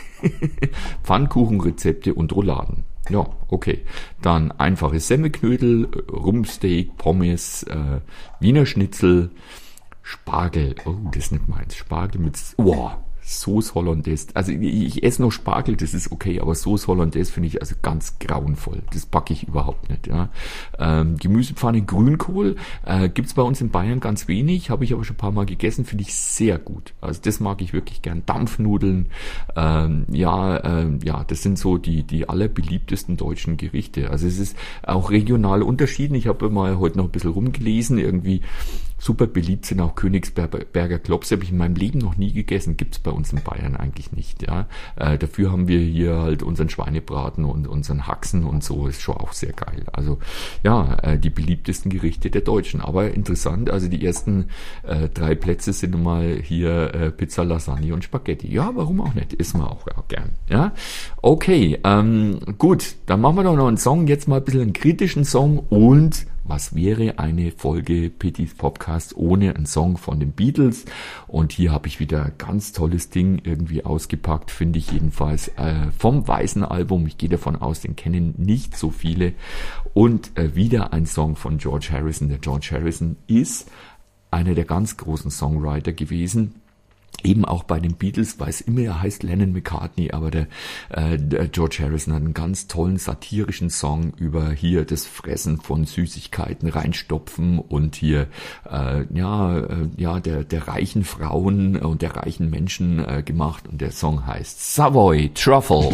Pfannkuchenrezepte und Rouladen. Ja, okay. Dann einfache Semmelknödel, Rumpsteak, Pommes, äh, Wiener Schnitzel, Spargel. Oh, das ist nicht meins. Spargel mit... Wow. Sauce Hollandaise, also ich, ich esse noch Spargel, das ist okay, aber Sauce Hollandaise finde ich also ganz grauenvoll. Das packe ich überhaupt nicht. Ja. Ähm, Gemüsepfanne, Grünkohl äh, gibt's bei uns in Bayern ganz wenig, habe ich aber schon ein paar Mal gegessen, finde ich sehr gut. Also das mag ich wirklich gern. Dampfnudeln, ähm, ja, ähm, ja, das sind so die die allerbeliebtesten deutschen Gerichte. Also es ist auch regional unterschieden. Ich habe mal heute noch ein bisschen rumgelesen, irgendwie super beliebt sind auch Königsberger Klopse, habe ich in meinem Leben noch nie gegessen, gibt's bei uns in Bayern eigentlich nicht. Ja, äh, dafür haben wir hier halt unseren Schweinebraten und unseren Haxen und so, ist schon auch sehr geil. Also ja, äh, die beliebtesten Gerichte der Deutschen. Aber interessant, also die ersten äh, drei Plätze sind mal hier äh, Pizza, Lasagne und Spaghetti. Ja, warum auch nicht? Isst man auch ja, gern. Ja, okay, ähm, gut, dann machen wir doch noch einen Song, jetzt mal ein bisschen einen kritischen Song. Und was wäre eine Folge Pittys Podcast ohne einen Song von den Beatles? Und hier habe ich wieder ein ganz tolles Ding irgendwie ausgepackt, finde ich jedenfalls, äh, vom Weißen Album. Ich gehe davon aus, den kennen nicht so viele. Und äh, wieder ein Song von George Harrison. Der George Harrison ist einer der ganz großen Songwriter gewesen. Eben auch bei den Beatles, weiß immer, er heißt Lennon McCartney, aber der, äh, der George Harrison hat einen ganz tollen satirischen Song über hier das Fressen von Süßigkeiten reinstopfen und hier äh, ja äh, ja der der reichen Frauen und der reichen Menschen äh, gemacht, und der Song heißt Savoy Truffle.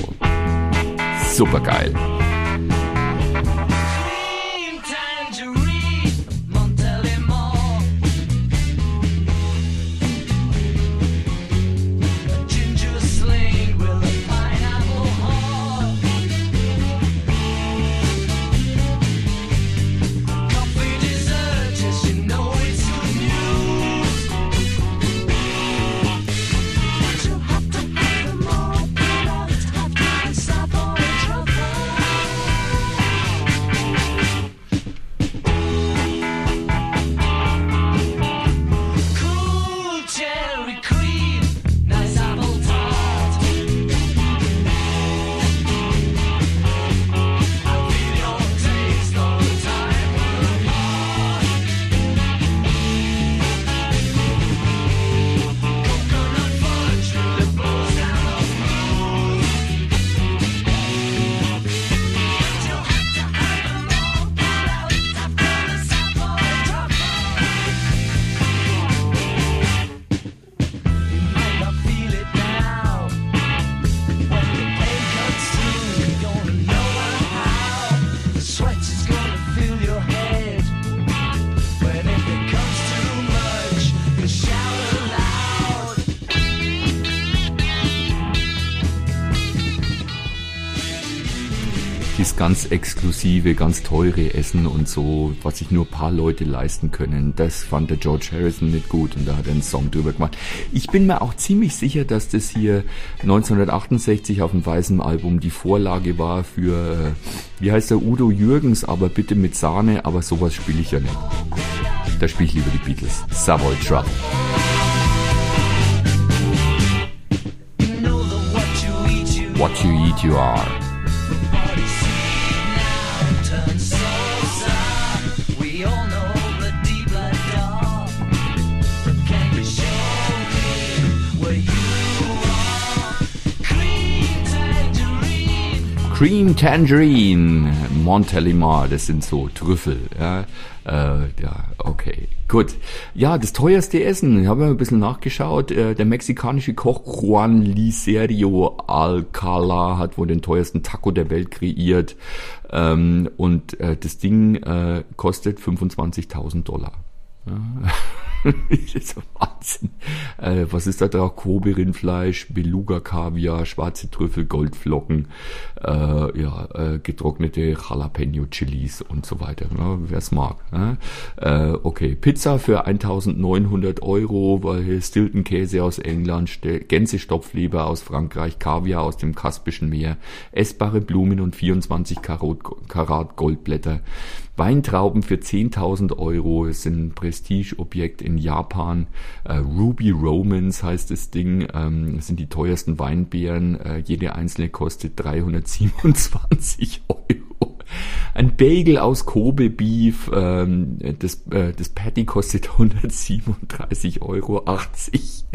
Supergeil. Ganz exklusive, ganz teure Essen und so, was sich nur ein paar Leute leisten können. Das fand der George Harrison nicht gut und da hat er einen Song drüber gemacht. Ich bin mir auch ziemlich sicher, dass das hier neunzehnhundertachtundsechzig auf dem Weißen Album die Vorlage war für, wie heißt der, Udo Jürgens, aber bitte mit Sahne, aber sowas spiele ich ja nicht. Da spiele ich lieber die Beatles. Savoy Truffle. What you eat you are. Cream Tangerine, Montélimar, das sind so Trüffel, ja, äh, ja, okay, gut. Ja, das teuerste Essen, ich habe ein bisschen nachgeschaut, äh, der mexikanische Koch Juan Liserio Alcala hat wohl den teuersten Taco der Welt kreiert, ähm, und äh, das Ding äh, kostet fünfundzwanzigtausend Dollar. Ja. Das ist Wahnsinn. Äh, was ist da drauf? Kobe-Rindfleisch, Beluga-Kaviar, schwarze Trüffel, Goldflocken, äh, ja, äh, getrocknete Jalapeno-Chilis und so weiter. Ne? Wer es mag. Ne? Äh, okay, Pizza für eintausendneunhundert Euro, weil Stilton-Käse aus England, Gänsestopfleber aus Frankreich, Kaviar aus dem Kaspischen Meer, essbare Blumen und vierundzwanzig Karat Goldblätter. Weintrauben für zehntausend Euro, ist ein Prestigeobjekt in Japan. Äh, Ruby Romans heißt das Ding, ähm, das sind die teuersten Weinbeeren. Äh, jede einzelne kostet dreihundertsiebenundzwanzig Euro. Ein Bagel aus Kobe Beef, ähm, das, äh, das Patty kostet hundertsiebenunddreißig Euro achtzig.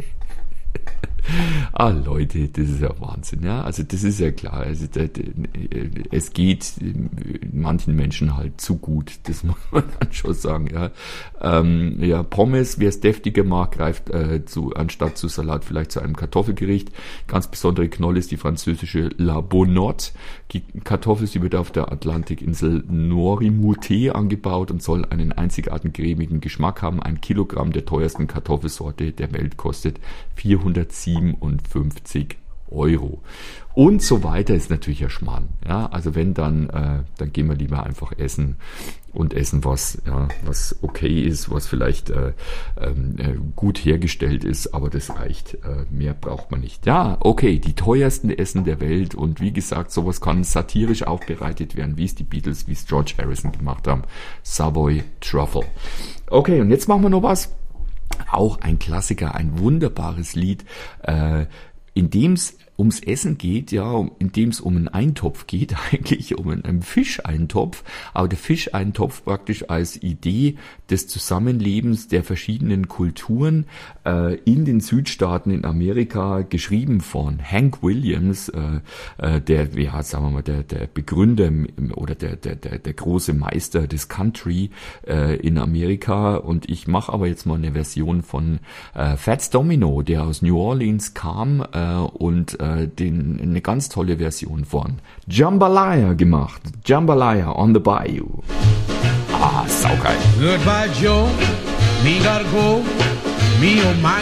Ah, Leute, das ist ja Wahnsinn, ja. Also das ist ja klar. Also da, da, es geht manchen Menschen halt zu gut, das muss man dann schon sagen, ja. Ähm, ja, Pommes, wer es deftiger mag, greift äh, zu, anstatt zu Salat vielleicht zu einem Kartoffelgericht. Ganz besondere Knolle ist die französische La Bonotte. Die Kartoffel, sie wird auf der Atlantikinsel Noirmoutier angebaut und soll einen einzigartigen cremigen Geschmack haben. Ein Kilogramm der teuersten Kartoffelsorte der Welt kostet vierhundertsiebenundfünfzig Euro. Und so weiter ist natürlich ja Schmarrn. Ja, also wenn dann, äh, dann gehen wir lieber einfach essen und essen, was, ja, was okay ist, was vielleicht äh, äh, gut hergestellt ist, aber das reicht. Äh, mehr braucht man nicht. Ja, okay, die teuersten Essen der Welt und wie gesagt, sowas kann satirisch aufbereitet werden, wie es die Beatles, wie es George Harrison gemacht haben. Savoy Truffle. Okay, und jetzt machen wir noch was. Auch ein Klassiker, ein wunderbares Lied, äh, in dem es ums Essen geht, ja, in dem es um einen Eintopf geht, eigentlich um einen Fischeintopf, aber der Fischeintopf praktisch als Idee des Zusammenlebens der verschiedenen Kulturen äh, in den Südstaaten in Amerika, geschrieben von Hank Williams, äh, äh, der, ja, sagen wir mal, der, der Begründer oder der, der, der, der große Meister des Country äh, in Amerika. Und ich mache aber jetzt mal eine Version von äh, Fats Domino, der aus New Orleans kam äh, und äh, Den, eine ganz tolle Version von Jambalaya gemacht. Jambalaya on the Bayou. Ah, saugeil. Goodbye, Joe. Me gotta go. Me oh my.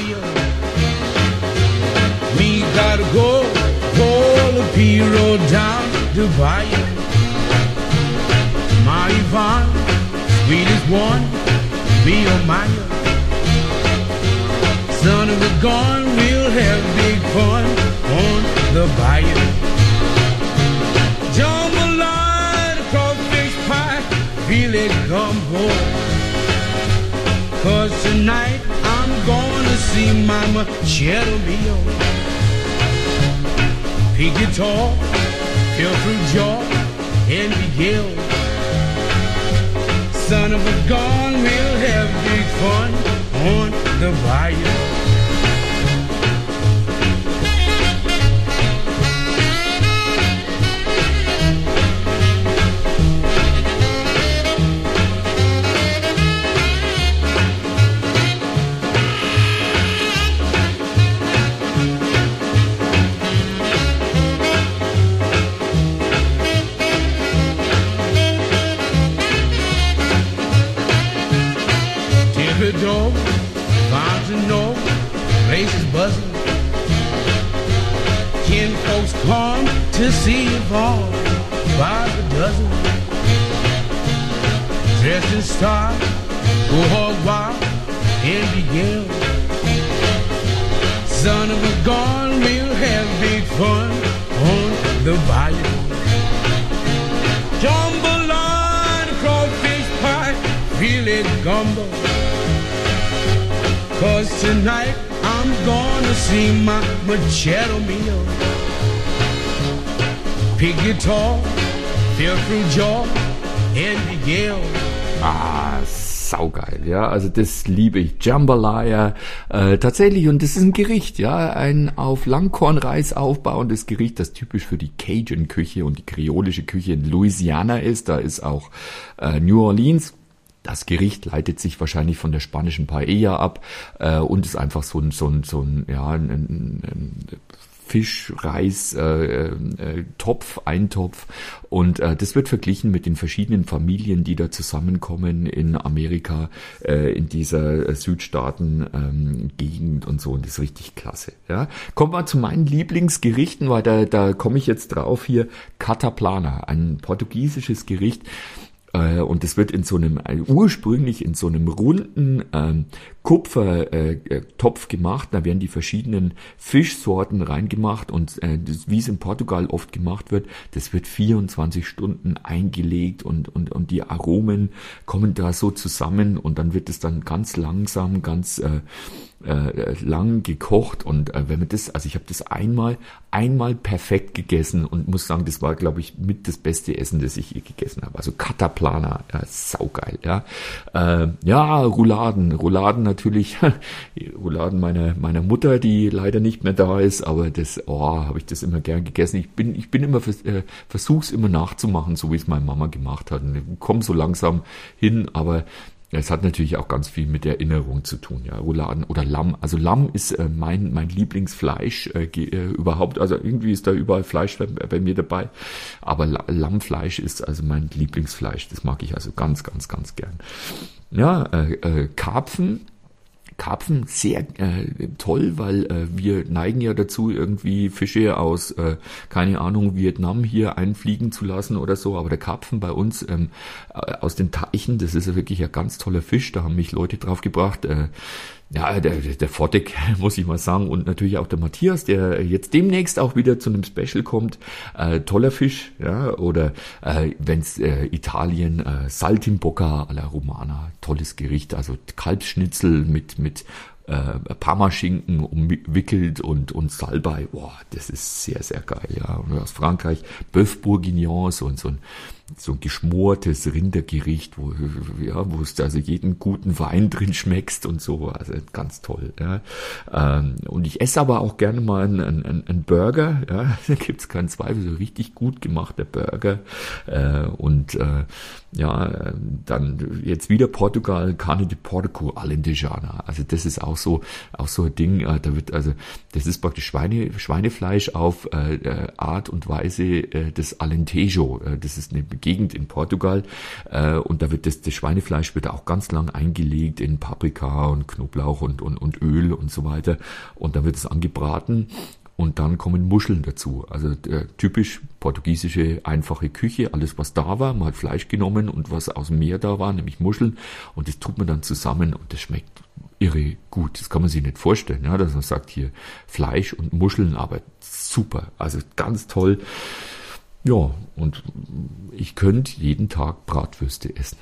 Me gotta go. Pull the P road down to Bayou. My Yvonne, sweetest one. Me oh my. Son of a gun, we'll have big fun on the bayou. Jambalaya, crawfish pie, feel it gumbo. Cause tonight I'm gonna see Mama Cheddar Mio. Pig guitar, feel through jaw, and Miguel. Son of a gun, we'll have big fun on the bayou. Dog, farms and no, places buzzing. Kin folks come to see you fall by the dozen. Dressed in style, go hog wild and begin. Son of a gun, we'll have big fun on the bayou. Jambalaya, crawfish pie, feel it gumbo. Cause tonight I'm gonna see my Machado Mio. Pig guitar, feel through jaw, and Miguel. Ah, saugeil, ja, also das liebe ich. Jambalaya, äh, tatsächlich, und das ist ein Gericht, ja, ein auf Langkornreis aufbauendes Gericht, das typisch für die Cajun-Küche und die kreolische Küche in Louisiana ist. Da ist auch äh, New Orleans. Das Gericht leitet sich wahrscheinlich von der spanischen Paella ab äh, und ist einfach so ein, so ein, so ein, ja, ein, ein Fisch, Reis, äh, äh, Topf, Eintopf und äh, das wird verglichen mit den verschiedenen Familien, die da zusammenkommen in Amerika, äh, in dieser Südstaaten-Gegend ähm, und so und das ist richtig klasse. Ja. Kommen wir zu meinen Lieblingsgerichten, weil da, da komme ich jetzt drauf hier, Cataplana, ein portugiesisches Gericht. Und es wird in so einem, ursprünglich in so einem runden ähm, Kupfertopf äh, gemacht. Da werden die verschiedenen Fischsorten reingemacht und äh, das, wie es in Portugal oft gemacht wird, das wird vierundzwanzig Stunden eingelegt und, und, und die Aromen kommen da so zusammen und dann wird es dann ganz langsam, ganz äh, äh, lang gekocht und äh, wenn man das, also ich habe das einmal, einmal perfekt gegessen und muss sagen, das war, glaube ich, mit das beste Essen, das ich je gegessen habe. Also Cataplana, ja, saugeil, ja. Äh, ja, Rouladen, Rouladen natürlich, Rouladen meiner meiner Mutter, die leider nicht mehr da ist, aber das, oh, habe ich das immer gern gegessen. Ich bin, ich bin immer, vers äh, versuch's immer nachzumachen, so wie es meine Mama gemacht hat. Und ich komme so langsam hin, aber es hat natürlich auch ganz viel mit Erinnerung zu tun, ja, Rouladen oder Lamm. Also Lamm ist äh, mein mein Lieblingsfleisch äh, äh, überhaupt. Also irgendwie ist da überall Fleisch bei, bei mir dabei, aber La Lammfleisch ist also mein Lieblingsfleisch. Das mag ich also ganz, ganz, ganz gern. Ja, äh, äh, Karpfen. Karpfen sehr äh, toll, weil äh, wir neigen ja dazu, irgendwie Fische aus, äh, keine Ahnung, Vietnam hier einfliegen zu lassen oder so, aber der Karpfen bei uns ähm, aus den Teichen, das ist ja wirklich ein ganz toller Fisch, da haben mich Leute drauf gebracht, äh, ja, der, der Fottek, muss ich mal sagen, und natürlich auch der Matthias, der jetzt demnächst auch wieder zu einem Special kommt, äh, toller Fisch, ja, oder äh, wenn's äh, Italien, äh, Saltimbocca alla Romana, tolles Gericht, also Kalbsschnitzel mit mit äh, Parmaschinken umwickelt und und Salbei, boah, das ist sehr, sehr geil, ja, und aus Frankreich Bœuf Bourguignon, so, so ein so ein geschmortes Rindergericht, wo, ja, wo es also jeden guten Wein drin schmeckst und so, also ganz toll, ja. Ähm, und ich esse aber auch gerne mal einen, einen, einen Burger, ja, da gibt's keinen Zweifel, so richtig gut gemachter Burger, äh, und, äh, ja, dann jetzt wieder Portugal, Carne de Porco Alentejana, also das ist auch so, auch so ein Ding, äh, da wird, also, das ist praktisch Schweine, Schweinefleisch auf, äh, Art und Weise äh, des Alentejo, äh, das ist eine Gegend in Portugal, äh, und da wird das, das Schweinefleisch wird auch ganz lang eingelegt in Paprika und Knoblauch und, und, und Öl und so weiter und dann wird es angebraten und dann kommen Muscheln dazu, also äh, typisch portugiesische einfache Küche, alles was da war, man hat Fleisch genommen und was aus dem Meer da war, nämlich Muscheln und das tut man dann zusammen und das schmeckt irre gut, das kann man sich nicht vorstellen, ja, dass man sagt hier Fleisch und Muscheln, aber super, also ganz toll. Ja, und ich könnte jeden Tag Bratwürste essen.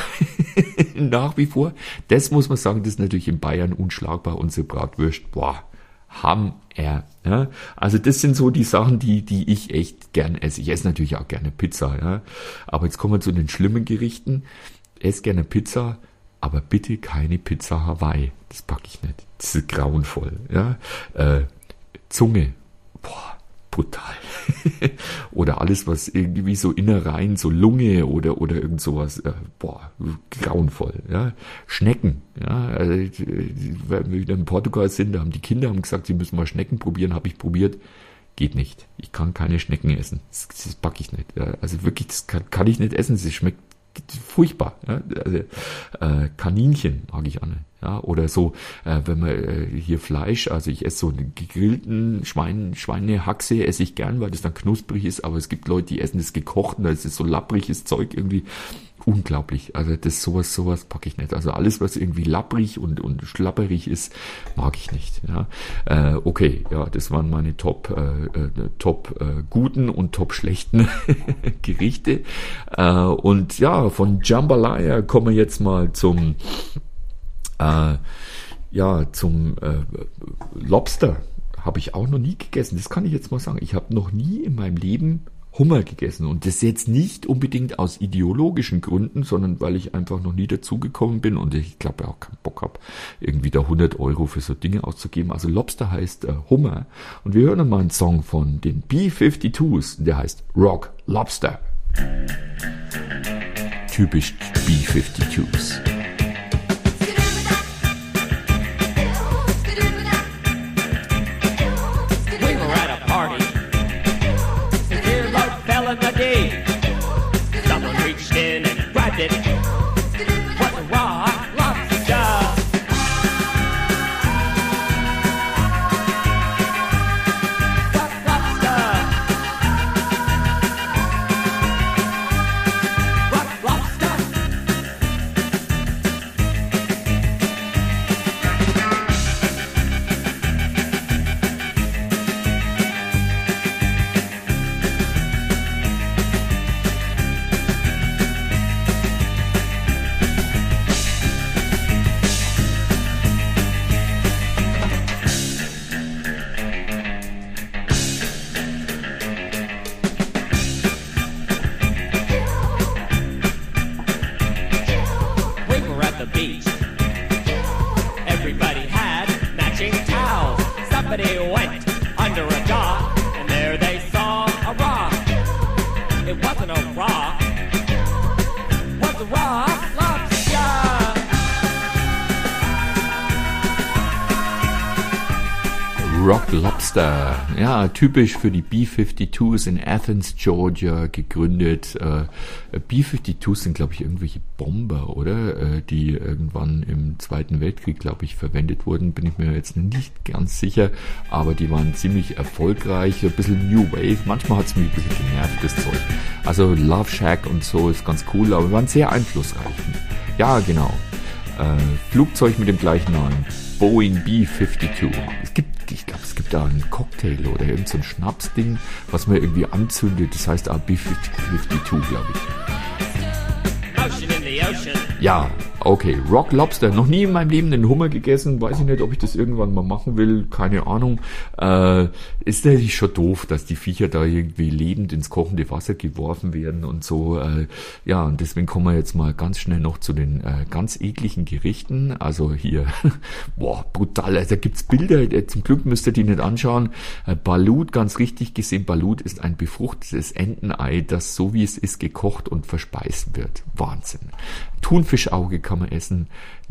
Nach wie vor. Das muss man sagen, das ist natürlich in Bayern unschlagbar, unsere Bratwürste. Boah, Hammer. Ja. Also das sind so die Sachen, die die ich echt gern esse. Ich esse natürlich auch gerne Pizza. Ja. Aber jetzt kommen wir zu den schlimmen Gerichten. Ich esse gerne Pizza, aber bitte keine Pizza Hawaii. Das packe ich nicht. Das ist grauenvoll. Ja. Äh, Zunge. Boah. Brutal. Oder alles, was irgendwie so Innereien, so Lunge oder oder irgend sowas, äh, boah, grauenvoll, ja. Schnecken, ja, also, wenn wir wieder in Portugal sind, da haben die Kinder haben gesagt, sie müssen mal Schnecken probieren, habe ich probiert, geht nicht. Ich kann keine Schnecken essen, das, das packe ich nicht, ja. Also wirklich, das kann, kann ich nicht essen, es schmeckt furchtbar, ja. Also, äh, Kaninchen mag ich auch nicht. Ja, oder so, äh, wenn man äh, hier Fleisch, also ich esse so einen gegrillten Schwein, Schweinehaxe, esse ich gern, weil das dann knusprig ist, aber es gibt Leute, die essen das gekocht und da ist es so lappriges Zeug irgendwie unglaublich. Also das sowas, sowas packe ich nicht. Also alles, was irgendwie lapprig und, und schlapperig ist, mag ich nicht. Ja. Äh, okay, ja, das waren meine Top, äh, Top äh, guten und Top schlechten Gerichte. Äh, und ja, von Jambalaya kommen wir jetzt mal zum Äh, ja, zum äh, Lobster habe ich auch noch nie gegessen. Das kann ich jetzt mal sagen. Ich habe noch nie in meinem Leben Hummer gegessen. Und das jetzt nicht unbedingt aus ideologischen Gründen, sondern weil ich einfach noch nie dazugekommen bin und ich glaube auch keinen Bock habe, irgendwie da hundert Euro für so Dinge auszugeben. Also Lobster heißt äh, Hummer. Und wir hören mal einen Song von den B fünfundfünfzig, der heißt Rock Lobster. Typisch B fünfundfünfzig. We were at a with it. What's a raw lobster? Rock lobster. Rock lobster. We were at the beach. Everybody had matching towels. Somebody went under a dock, and there they saw a rock. It wasn't a rock. It was a rock lobster. Rock Lobster, ja, typisch für die B fünfundfünfzig in Athens, Georgia gegründet. Äh, B fünfundfünfzig sind, glaube ich, irgendwelche Bomber, oder? Äh, die irgendwann im Zweiten Weltkrieg, glaube ich, verwendet wurden, bin ich mir jetzt nicht ganz sicher, aber die waren ziemlich erfolgreich, ein bisschen New Wave, manchmal hat es mich ein bisschen genervt, das Zeug. Also Love Shack und so ist ganz cool, aber waren sehr einflussreich. Ja, genau. Äh, Flugzeug mit dem gleichen Namen. Boeing B fünfundfünfzig. Es gibt, ich glaube, es gibt da einen Cocktail oder irgend so ein Schnapsding, was man irgendwie anzündet. Das heißt auch B fünfundfünfzig, glaube ich. Motion in the ocean. Ja, okay. Rock Lobster. Noch nie in meinem Leben einen Hummer gegessen. Weiß ich nicht, ob ich das irgendwann mal machen will. Keine Ahnung. Äh, ist natürlich schon doof, dass die Viecher da irgendwie lebend ins kochende Wasser geworfen werden und so. Äh, ja, und deswegen kommen wir jetzt mal ganz schnell noch zu den äh, ganz ekligen Gerichten. Also hier, boah, brutal. Also da gibt's Bilder. Zum Glück müsst ihr die nicht anschauen. Äh, Balut, ganz richtig gesehen. Balut ist ein befruchtetes Entenei, das so wie es ist gekocht und verspeist wird. Wahnsinn. Thunfischauge kann man essen.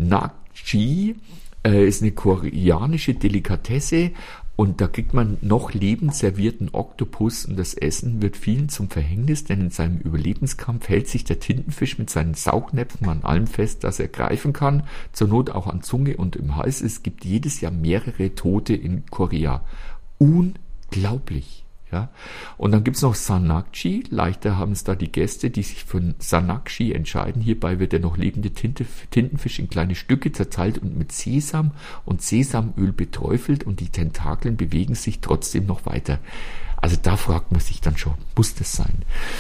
Nakji äh, ist eine koreanische Delikatesse und da kriegt man noch lebend servierten Oktopus und das Essen wird vielen zum Verhängnis, denn in seinem Überlebenskampf hält sich der Tintenfisch mit seinen Saugnäpfen an allem fest, das er greifen kann, zur Not auch an Zunge und im Hals. Es gibt jedes Jahr mehrere Tote in Korea. Unglaublich. Ja. Und dann gibt's noch Sanakji. Leichter haben es da die Gäste, die sich für Sanakji entscheiden. Hierbei wird der noch lebende Tinte, Tintenfisch in kleine Stücke zerteilt und mit Sesam und Sesamöl beträufelt und die Tentakeln bewegen sich trotzdem noch weiter. Also da fragt man sich dann schon, muss das sein?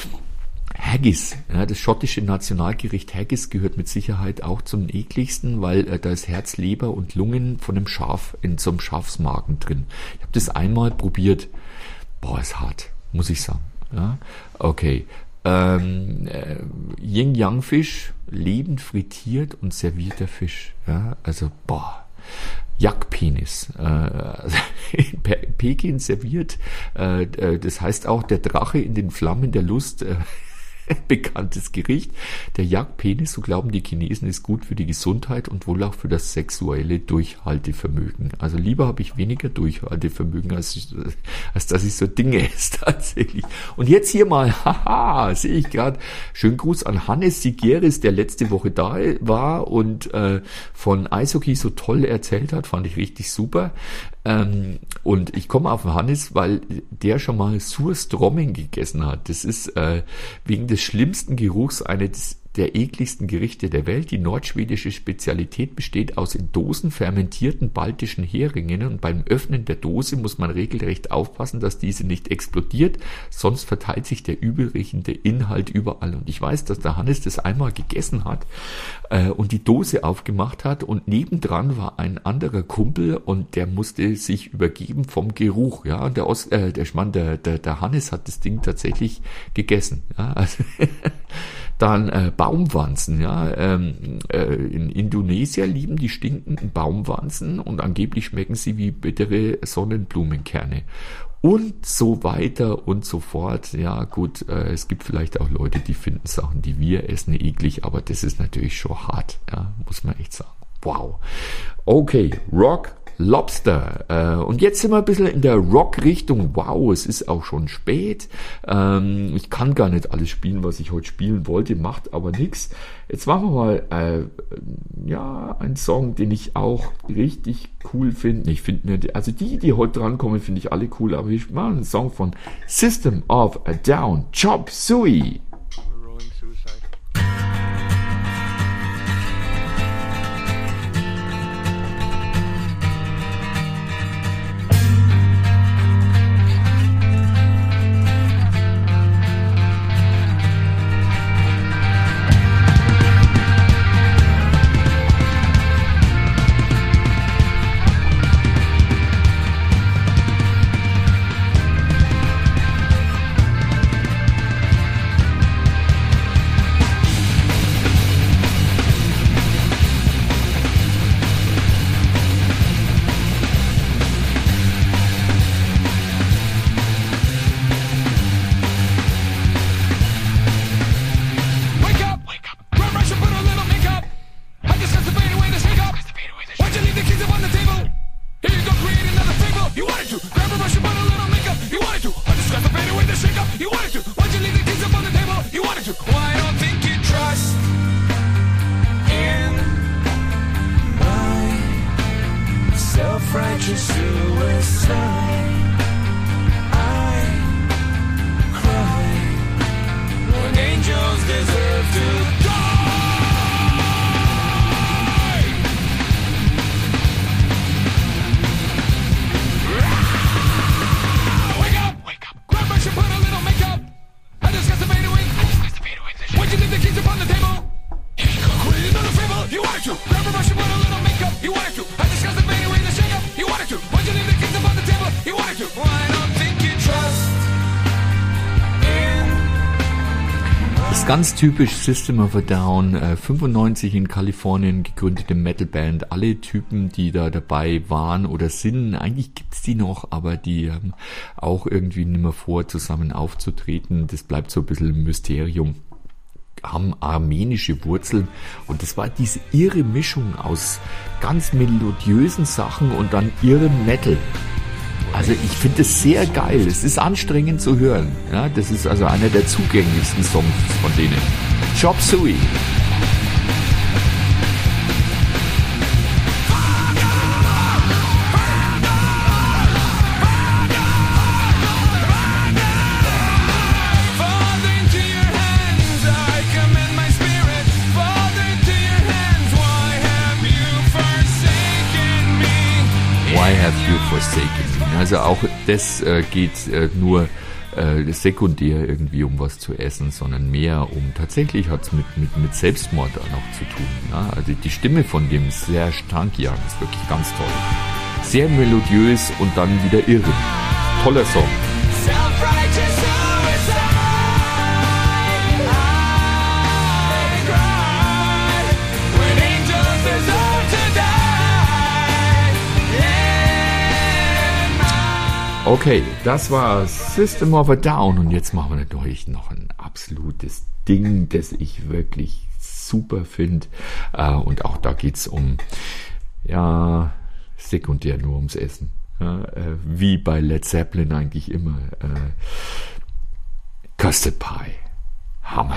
Haggis, ja, das schottische Nationalgericht Haggis gehört mit Sicherheit auch zum ekligsten, weil äh, da ist Herz, Leber und Lungen von einem Schaf in so einem Schafsmagen drin. Ich habe das einmal probiert. Boah, ist hart, muss ich sagen. Ja, okay. Ähm, äh, Yin-Yang-Fisch, lebend frittiert und servierter Fisch. Ja, also, boah. Jagdpenis. Äh, in Peking serviert. Äh, das heißt auch der Drache in den Flammen der Lust. Äh, bekanntes Gericht. Der Jagdpenis, so glauben die Chinesen, ist gut für die Gesundheit und wohl auch für das sexuelle Durchhaltevermögen. Also lieber habe ich weniger Durchhaltevermögen, als, ich, als dass ich so Dinge esse tatsächlich. Und jetzt hier mal, haha, sehe ich gerade, schönen Gruß an Hannes Sigieris, der letzte Woche da war und äh, von Eishockey so toll erzählt hat, fand ich richtig super. Ähm, und ich komme auf den Hannes, weil der schon mal Surströmming gegessen hat. Das ist äh, wegen des schlimmsten Geruchs eines der ekligsten Gerichte der Welt. Die nordschwedische Spezialität besteht aus in Dosen fermentierten baltischen Heringen und beim Öffnen der Dose muss man regelrecht aufpassen, dass diese nicht explodiert, sonst verteilt sich der übelriechende Inhalt überall. Und ich weiß, dass der Hannes das einmal gegessen hat äh, und die Dose aufgemacht hat und nebendran war ein anderer Kumpel und der musste sich übergeben vom Geruch. Ja, und der, Os äh, der, Schmann, der, der, der Hannes hat das Ding tatsächlich gegessen. Ja, also Dann äh, Baumwanzen, ja. Ähm, äh, in Indonesien lieben die stinkenden Baumwanzen und angeblich schmecken sie wie bittere Sonnenblumenkerne. Und so weiter und so fort. Ja gut, äh, es gibt vielleicht auch Leute, die finden Sachen, die wir essen, eklig, aber das ist natürlich schon hart, ja, muss man echt sagen. Wow. Okay, Rock Lobster. Äh, und jetzt sind wir ein bisschen in der Rock-Richtung. Wow, es ist auch schon spät. Ähm, ich kann gar nicht alles spielen, was ich heute spielen wollte, macht aber nichts. Jetzt machen wir mal äh, ja, einen Song, den ich auch richtig cool finde. Ich finde, also die, die heute drankommen, finde ich alle cool, aber ich mache einen Song von System of a Down, Chop Suey. Ganz typisch System of a Down, äh, fünfundneunzig in Kalifornien gegründete Metalband. Alle Typen, die da dabei waren oder sind, eigentlich gibt's die noch, aber die haben auch irgendwie nicht mehr vor, zusammen aufzutreten. Das bleibt so ein bisschen ein Mysterium. Haben armenische Wurzeln und das war diese irre Mischung aus ganz melodiösen Sachen und dann irrem Metal. Also ich finde es sehr geil. Es ist anstrengend zu hören. Ja, das ist also einer der zugänglichsten Songs von denen. Chop Suey. Why have you forsaken me? Also auch das äh, geht äh, nur äh, sekundär irgendwie um was zu essen, sondern mehr um, tatsächlich hat es mit, mit, mit Selbstmord auch noch zu tun. Ja? Also die Stimme von dem Serge Tankian ist wirklich ganz toll. Sehr melodiös und dann wieder irre. Toller Song. Okay, das war System of a Down und jetzt machen wir natürlich noch ein absolutes Ding, das ich wirklich super finde. Äh, und auch da geht's um, ja, sekundär nur ums Essen. Ja, äh, wie bei Led Zeppelin eigentlich immer. Äh, Custard Pie. Hammer.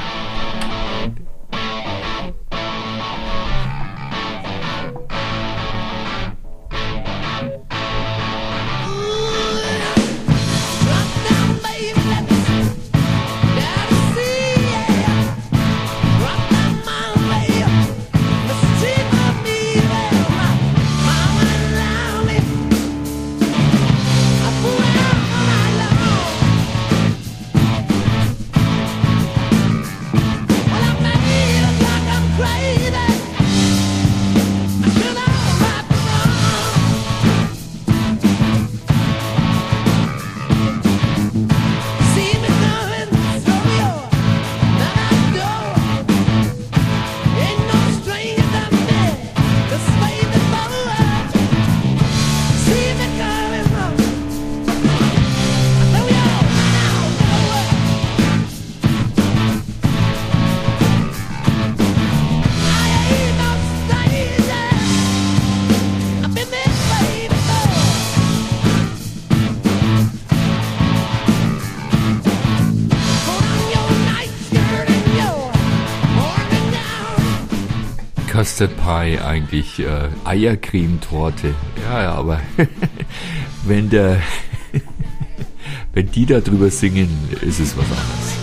Custard Pie eigentlich äh, Eiercremetorte. Ja, ja, aber wenn der wenn die da drüber singen, ist es was anderes.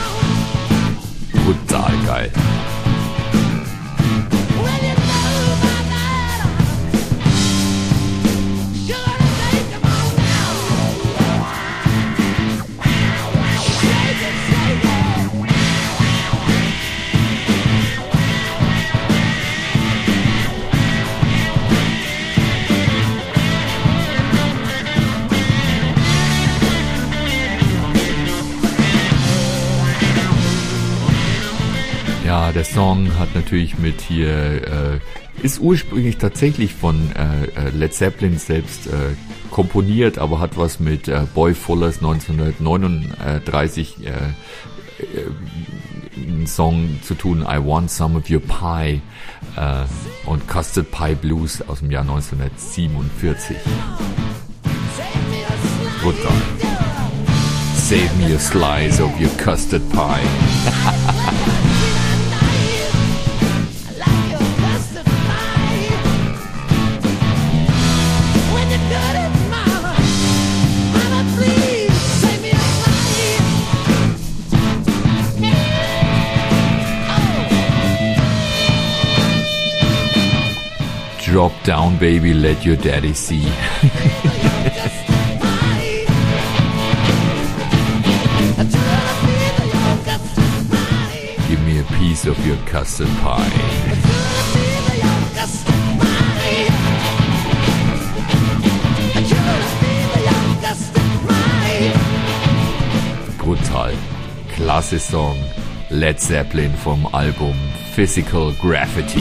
Total geil. Ja, der Song hat natürlich mit hier, äh, ist ursprünglich tatsächlich von äh, Led Zeppelin selbst äh, komponiert, aber hat was mit äh, Boy Fullers neunzehnhundertneununddreißig äh, äh, einen Song zu tun, I Want Some of Your Pie äh, und Custard Pie Blues aus dem Jahr neunzehnhundertsiebenundvierzig. Brutal. Save me a slice of your custard pie. Drop down, baby, let your daddy see. Give me a piece of your custard pie. Brutal. Klasse Song. Led Zeppelin vom Album Physical Graffiti.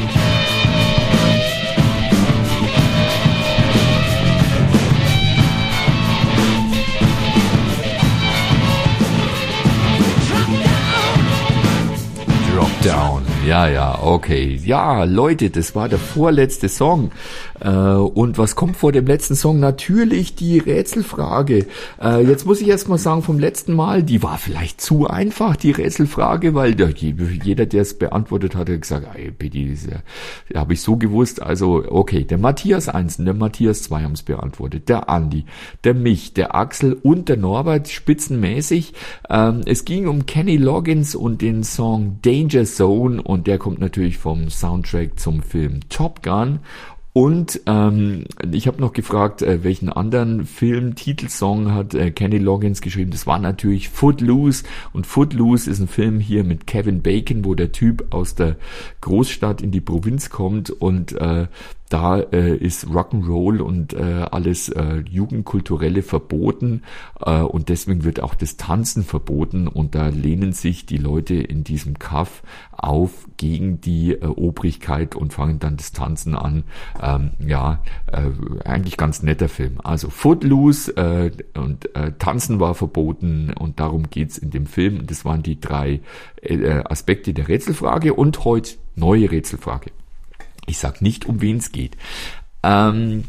Down. Ja, ja, okay. Ja, Leute, das war der vorletzte Song. Äh, und was kommt vor dem letzten Song? Natürlich die Rätselfrage. Äh, jetzt muss ich erst mal sagen, vom letzten Mal, die war vielleicht zu einfach, die Rätselfrage, weil der, jeder, der es beantwortet hat, hat gesagt, ey, Pedi, das ja, habe ich so gewusst. Also, okay, der Matthias eins und der Matthias zwei haben es beantwortet. Der Andi, der Mich, der Axel und der Norbert, spitzenmäßig. Ähm, es ging um Kenny Loggins und den Song Danger Zone und der kommt natürlich vom Soundtrack zum Film Top Gun. Und ähm, ich habe noch gefragt, äh, welchen anderen Film-Titelsong hat äh, Kenny Loggins geschrieben. Das war natürlich Footloose. Und Footloose ist ein Film hier mit Kevin Bacon, wo der Typ aus der Großstadt in die Provinz kommt und äh, da äh, ist Rock'n'Roll und äh, alles äh, Jugendkulturelle verboten äh, und deswegen wird auch das Tanzen verboten und da lehnen sich die Leute in diesem Kaff auf gegen die äh, Obrigkeit und fangen dann das Tanzen an. Ähm, ja, äh, eigentlich ganz netter Film. Also Footloose äh, und äh, Tanzen war verboten und darum geht's in dem Film. Das waren die drei äh, Aspekte der Rätselfrage und heute neue Rätselfrage. Ich sag nicht, um wen es geht. Ähm,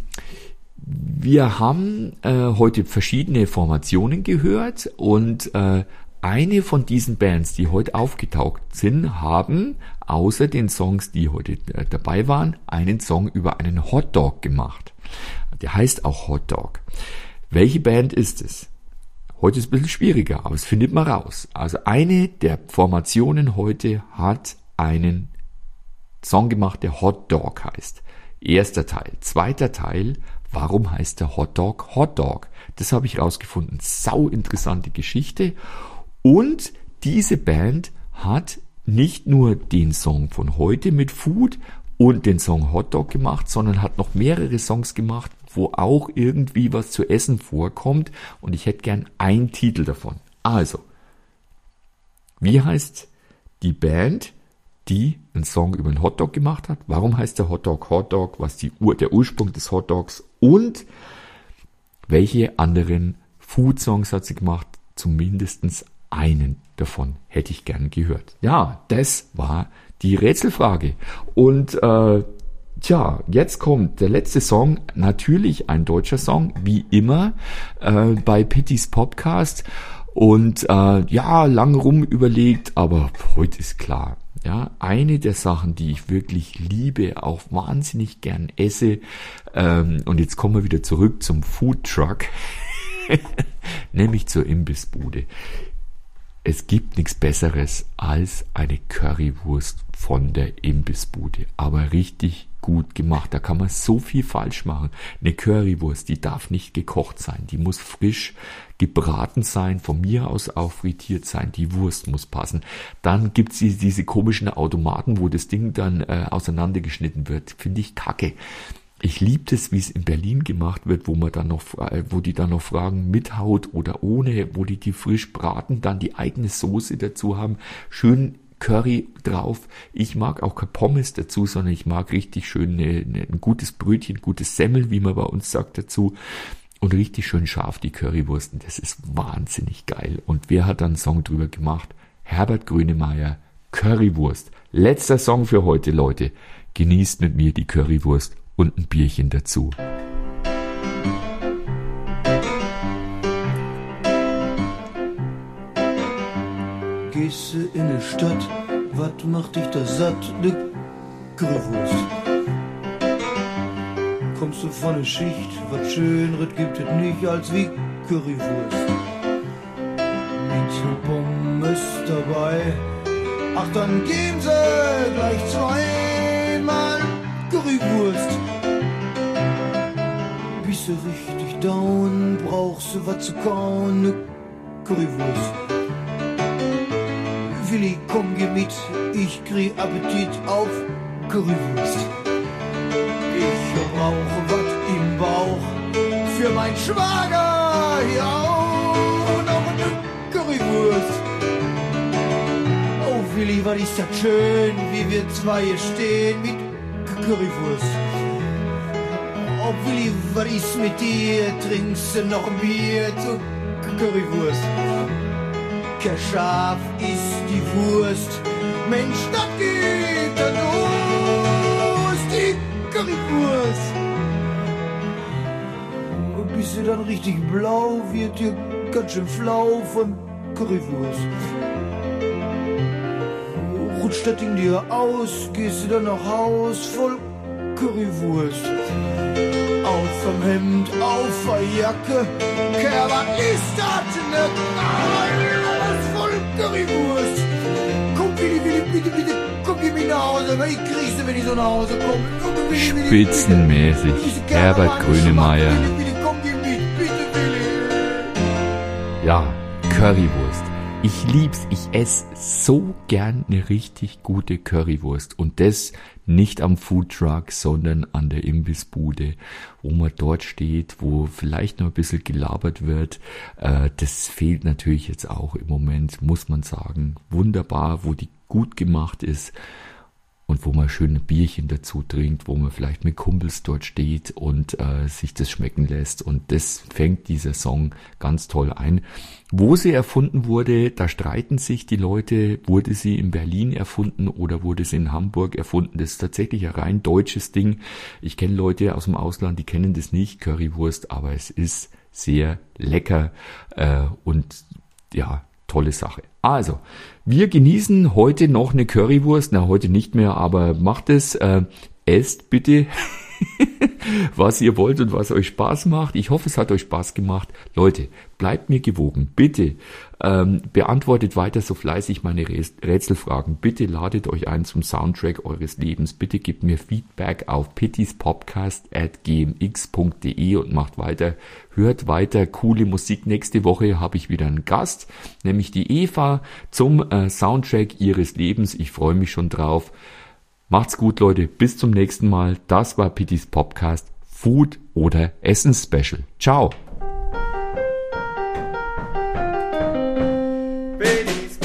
wir haben äh, heute verschiedene Formationen gehört und äh, eine von diesen Bands, die heute aufgetaucht sind, haben außer den Songs, die heute äh, dabei waren, einen Song über einen Hotdog gemacht. Der heißt auch Hotdog. Welche Band ist es? Heute ist es ein bisschen schwieriger, aber es findet man raus. Also eine der Formationen heute hat einen Song gemacht, der Hot Dog heißt. Erster Teil. Zweiter Teil, warum heißt der Hot Dog Hot Dog? Das habe ich rausgefunden. Sau interessante Geschichte. Und diese Band hat nicht nur den Song von heute mit Food und den Song Hot Dog gemacht, sondern hat noch mehrere Songs gemacht, wo auch irgendwie was zu essen vorkommt. Und ich hätte gern einen Titel davon. Also, wie heißt die Band, die einen Song über einen Hotdog gemacht hat? Warum heißt der Hotdog Hotdog? Was die Ur, der Ursprung des Hotdogs? Und welche anderen Food-Songs hat sie gemacht? Zumindest einen davon hätte ich gern gehört. Ja, das war die Rätselfrage. Und äh, tja, jetzt kommt der letzte Song. Natürlich ein deutscher Song, wie immer äh, bei Pittys Podcast. Und äh, ja, lang rum überlegt, aber heute ist klar. Ja, eine der Sachen, die ich wirklich liebe, auch wahnsinnig gern esse, ähm, und jetzt kommen wir wieder zurück zum Food Truck, nämlich zur Imbissbude. Es gibt nichts Besseres als eine Currywurst von der Imbissbude, aber richtig gut gemacht. Da kann man so viel falsch machen. Eine Currywurst, die darf nicht gekocht sein, die muss frisch gebraten sein, von mir aus auch frittiert sein, die Wurst muss passen. Dann gibt's diese, diese komischen Automaten, wo das Ding dann äh, auseinandergeschnitten wird. Finde ich kacke. Ich liebe es, wie es in Berlin gemacht wird, wo man dann noch, wo die dann noch fragen, mit Haut oder ohne, wo die die frisch braten, dann die eigene Soße dazu haben, schön Curry drauf. Ich mag auch keine Pommes dazu, sondern ich mag richtig schön eine, eine, ein gutes Brötchen, gutes Semmel, wie man bei uns sagt, dazu. Und richtig schön scharf die Currywursten. Das ist wahnsinnig geil. Und wer hat dann einen Song drüber gemacht? Herbert Grönemeyer, Currywurst. Letzter Song für heute, Leute. Genießt mit mir die Currywurst und ein Bierchen dazu. Gehst du in die Stadt, wat macht dich da satt? Ne Currywurst. Kommst du von der Schicht, wat Schöneres gibt es nicht als wie Currywurst. Mit Pommes dabei, ach dann geben sie gleich zweimal Currywurst. Bist du richtig down, brauchst du was zu kauen, ne Currywurst. Willi, komm, geh mit, ich krieg Appetit auf Currywurst. Ich brauche was im Bauch für mein Schwager, ja, und auch eine Currywurst. Oh Willi, was ist das schön, wie wir zwei hier stehen mit Currywurst. Oh Willi, was ist mit dir, trinkst du noch ein Bier zu Currywurst. Kein Schaf ist die Wurst, Mensch, das geht dann los, die Currywurst. Und bist du dann richtig blau, wird dir ganz schön flau von Currywurst. Rutscht das Ding dir aus, gehst du dann nach Haus voll Currywurst. Auf vom Hemd, auf der Jacke, Kerl, was ist das denn? Alles voll Currywurst. Komm, Willi, Willi, bitte, bitte, komm, geh mich nach Hause, weil ich krieg sie, wenn ich so nach Hause komme. Spitzenmäßig, Herbert Grönemeyer. Ja, Currywurst. Ich lieb's, ich esse so gern eine richtig gute Currywurst und das nicht am Foodtruck, sondern an der Imbissbude, wo man dort steht, wo vielleicht noch ein bisschen gelabert wird. Äh, das fehlt natürlich jetzt auch im Moment, muss man sagen. Wunderbar, wo die gut gemacht ist und wo man schön ein Bierchen dazu trinkt, wo man vielleicht mit Kumpels dort steht und äh, sich das schmecken lässt. Und das fängt dieser Song ganz toll ein. Wo sie erfunden wurde, da streiten sich die Leute, wurde sie in Berlin erfunden oder wurde sie in Hamburg erfunden. Das ist tatsächlich ein rein deutsches Ding. Ich kenne Leute aus dem Ausland, die kennen das nicht, Currywurst, aber es ist sehr lecker äh, und ja, tolle Sache. Also, wir genießen heute noch eine Currywurst. Na, heute nicht mehr, aber macht es. Äh, esst bitte, was ihr wollt und was euch Spaß macht. Ich hoffe, es hat euch Spaß gemacht. Leute, bleibt mir gewogen. Bitte ähm, beantwortet weiter so fleißig meine Rätselfragen. Bitte ladet euch ein zum Soundtrack eures Lebens. Bitte gebt mir Feedback auf pittyspodcast at gmx punkt de und macht weiter. Hört weiter coole Musik. Nächste Woche habe ich wieder einen Gast, nämlich die Eva zum äh, Soundtrack ihres Lebens. Ich freue mich schon drauf. Macht's gut, Leute. Bis zum nächsten Mal. Das war Pittys Podcast Food oder Essen Special. Ciao. Pittys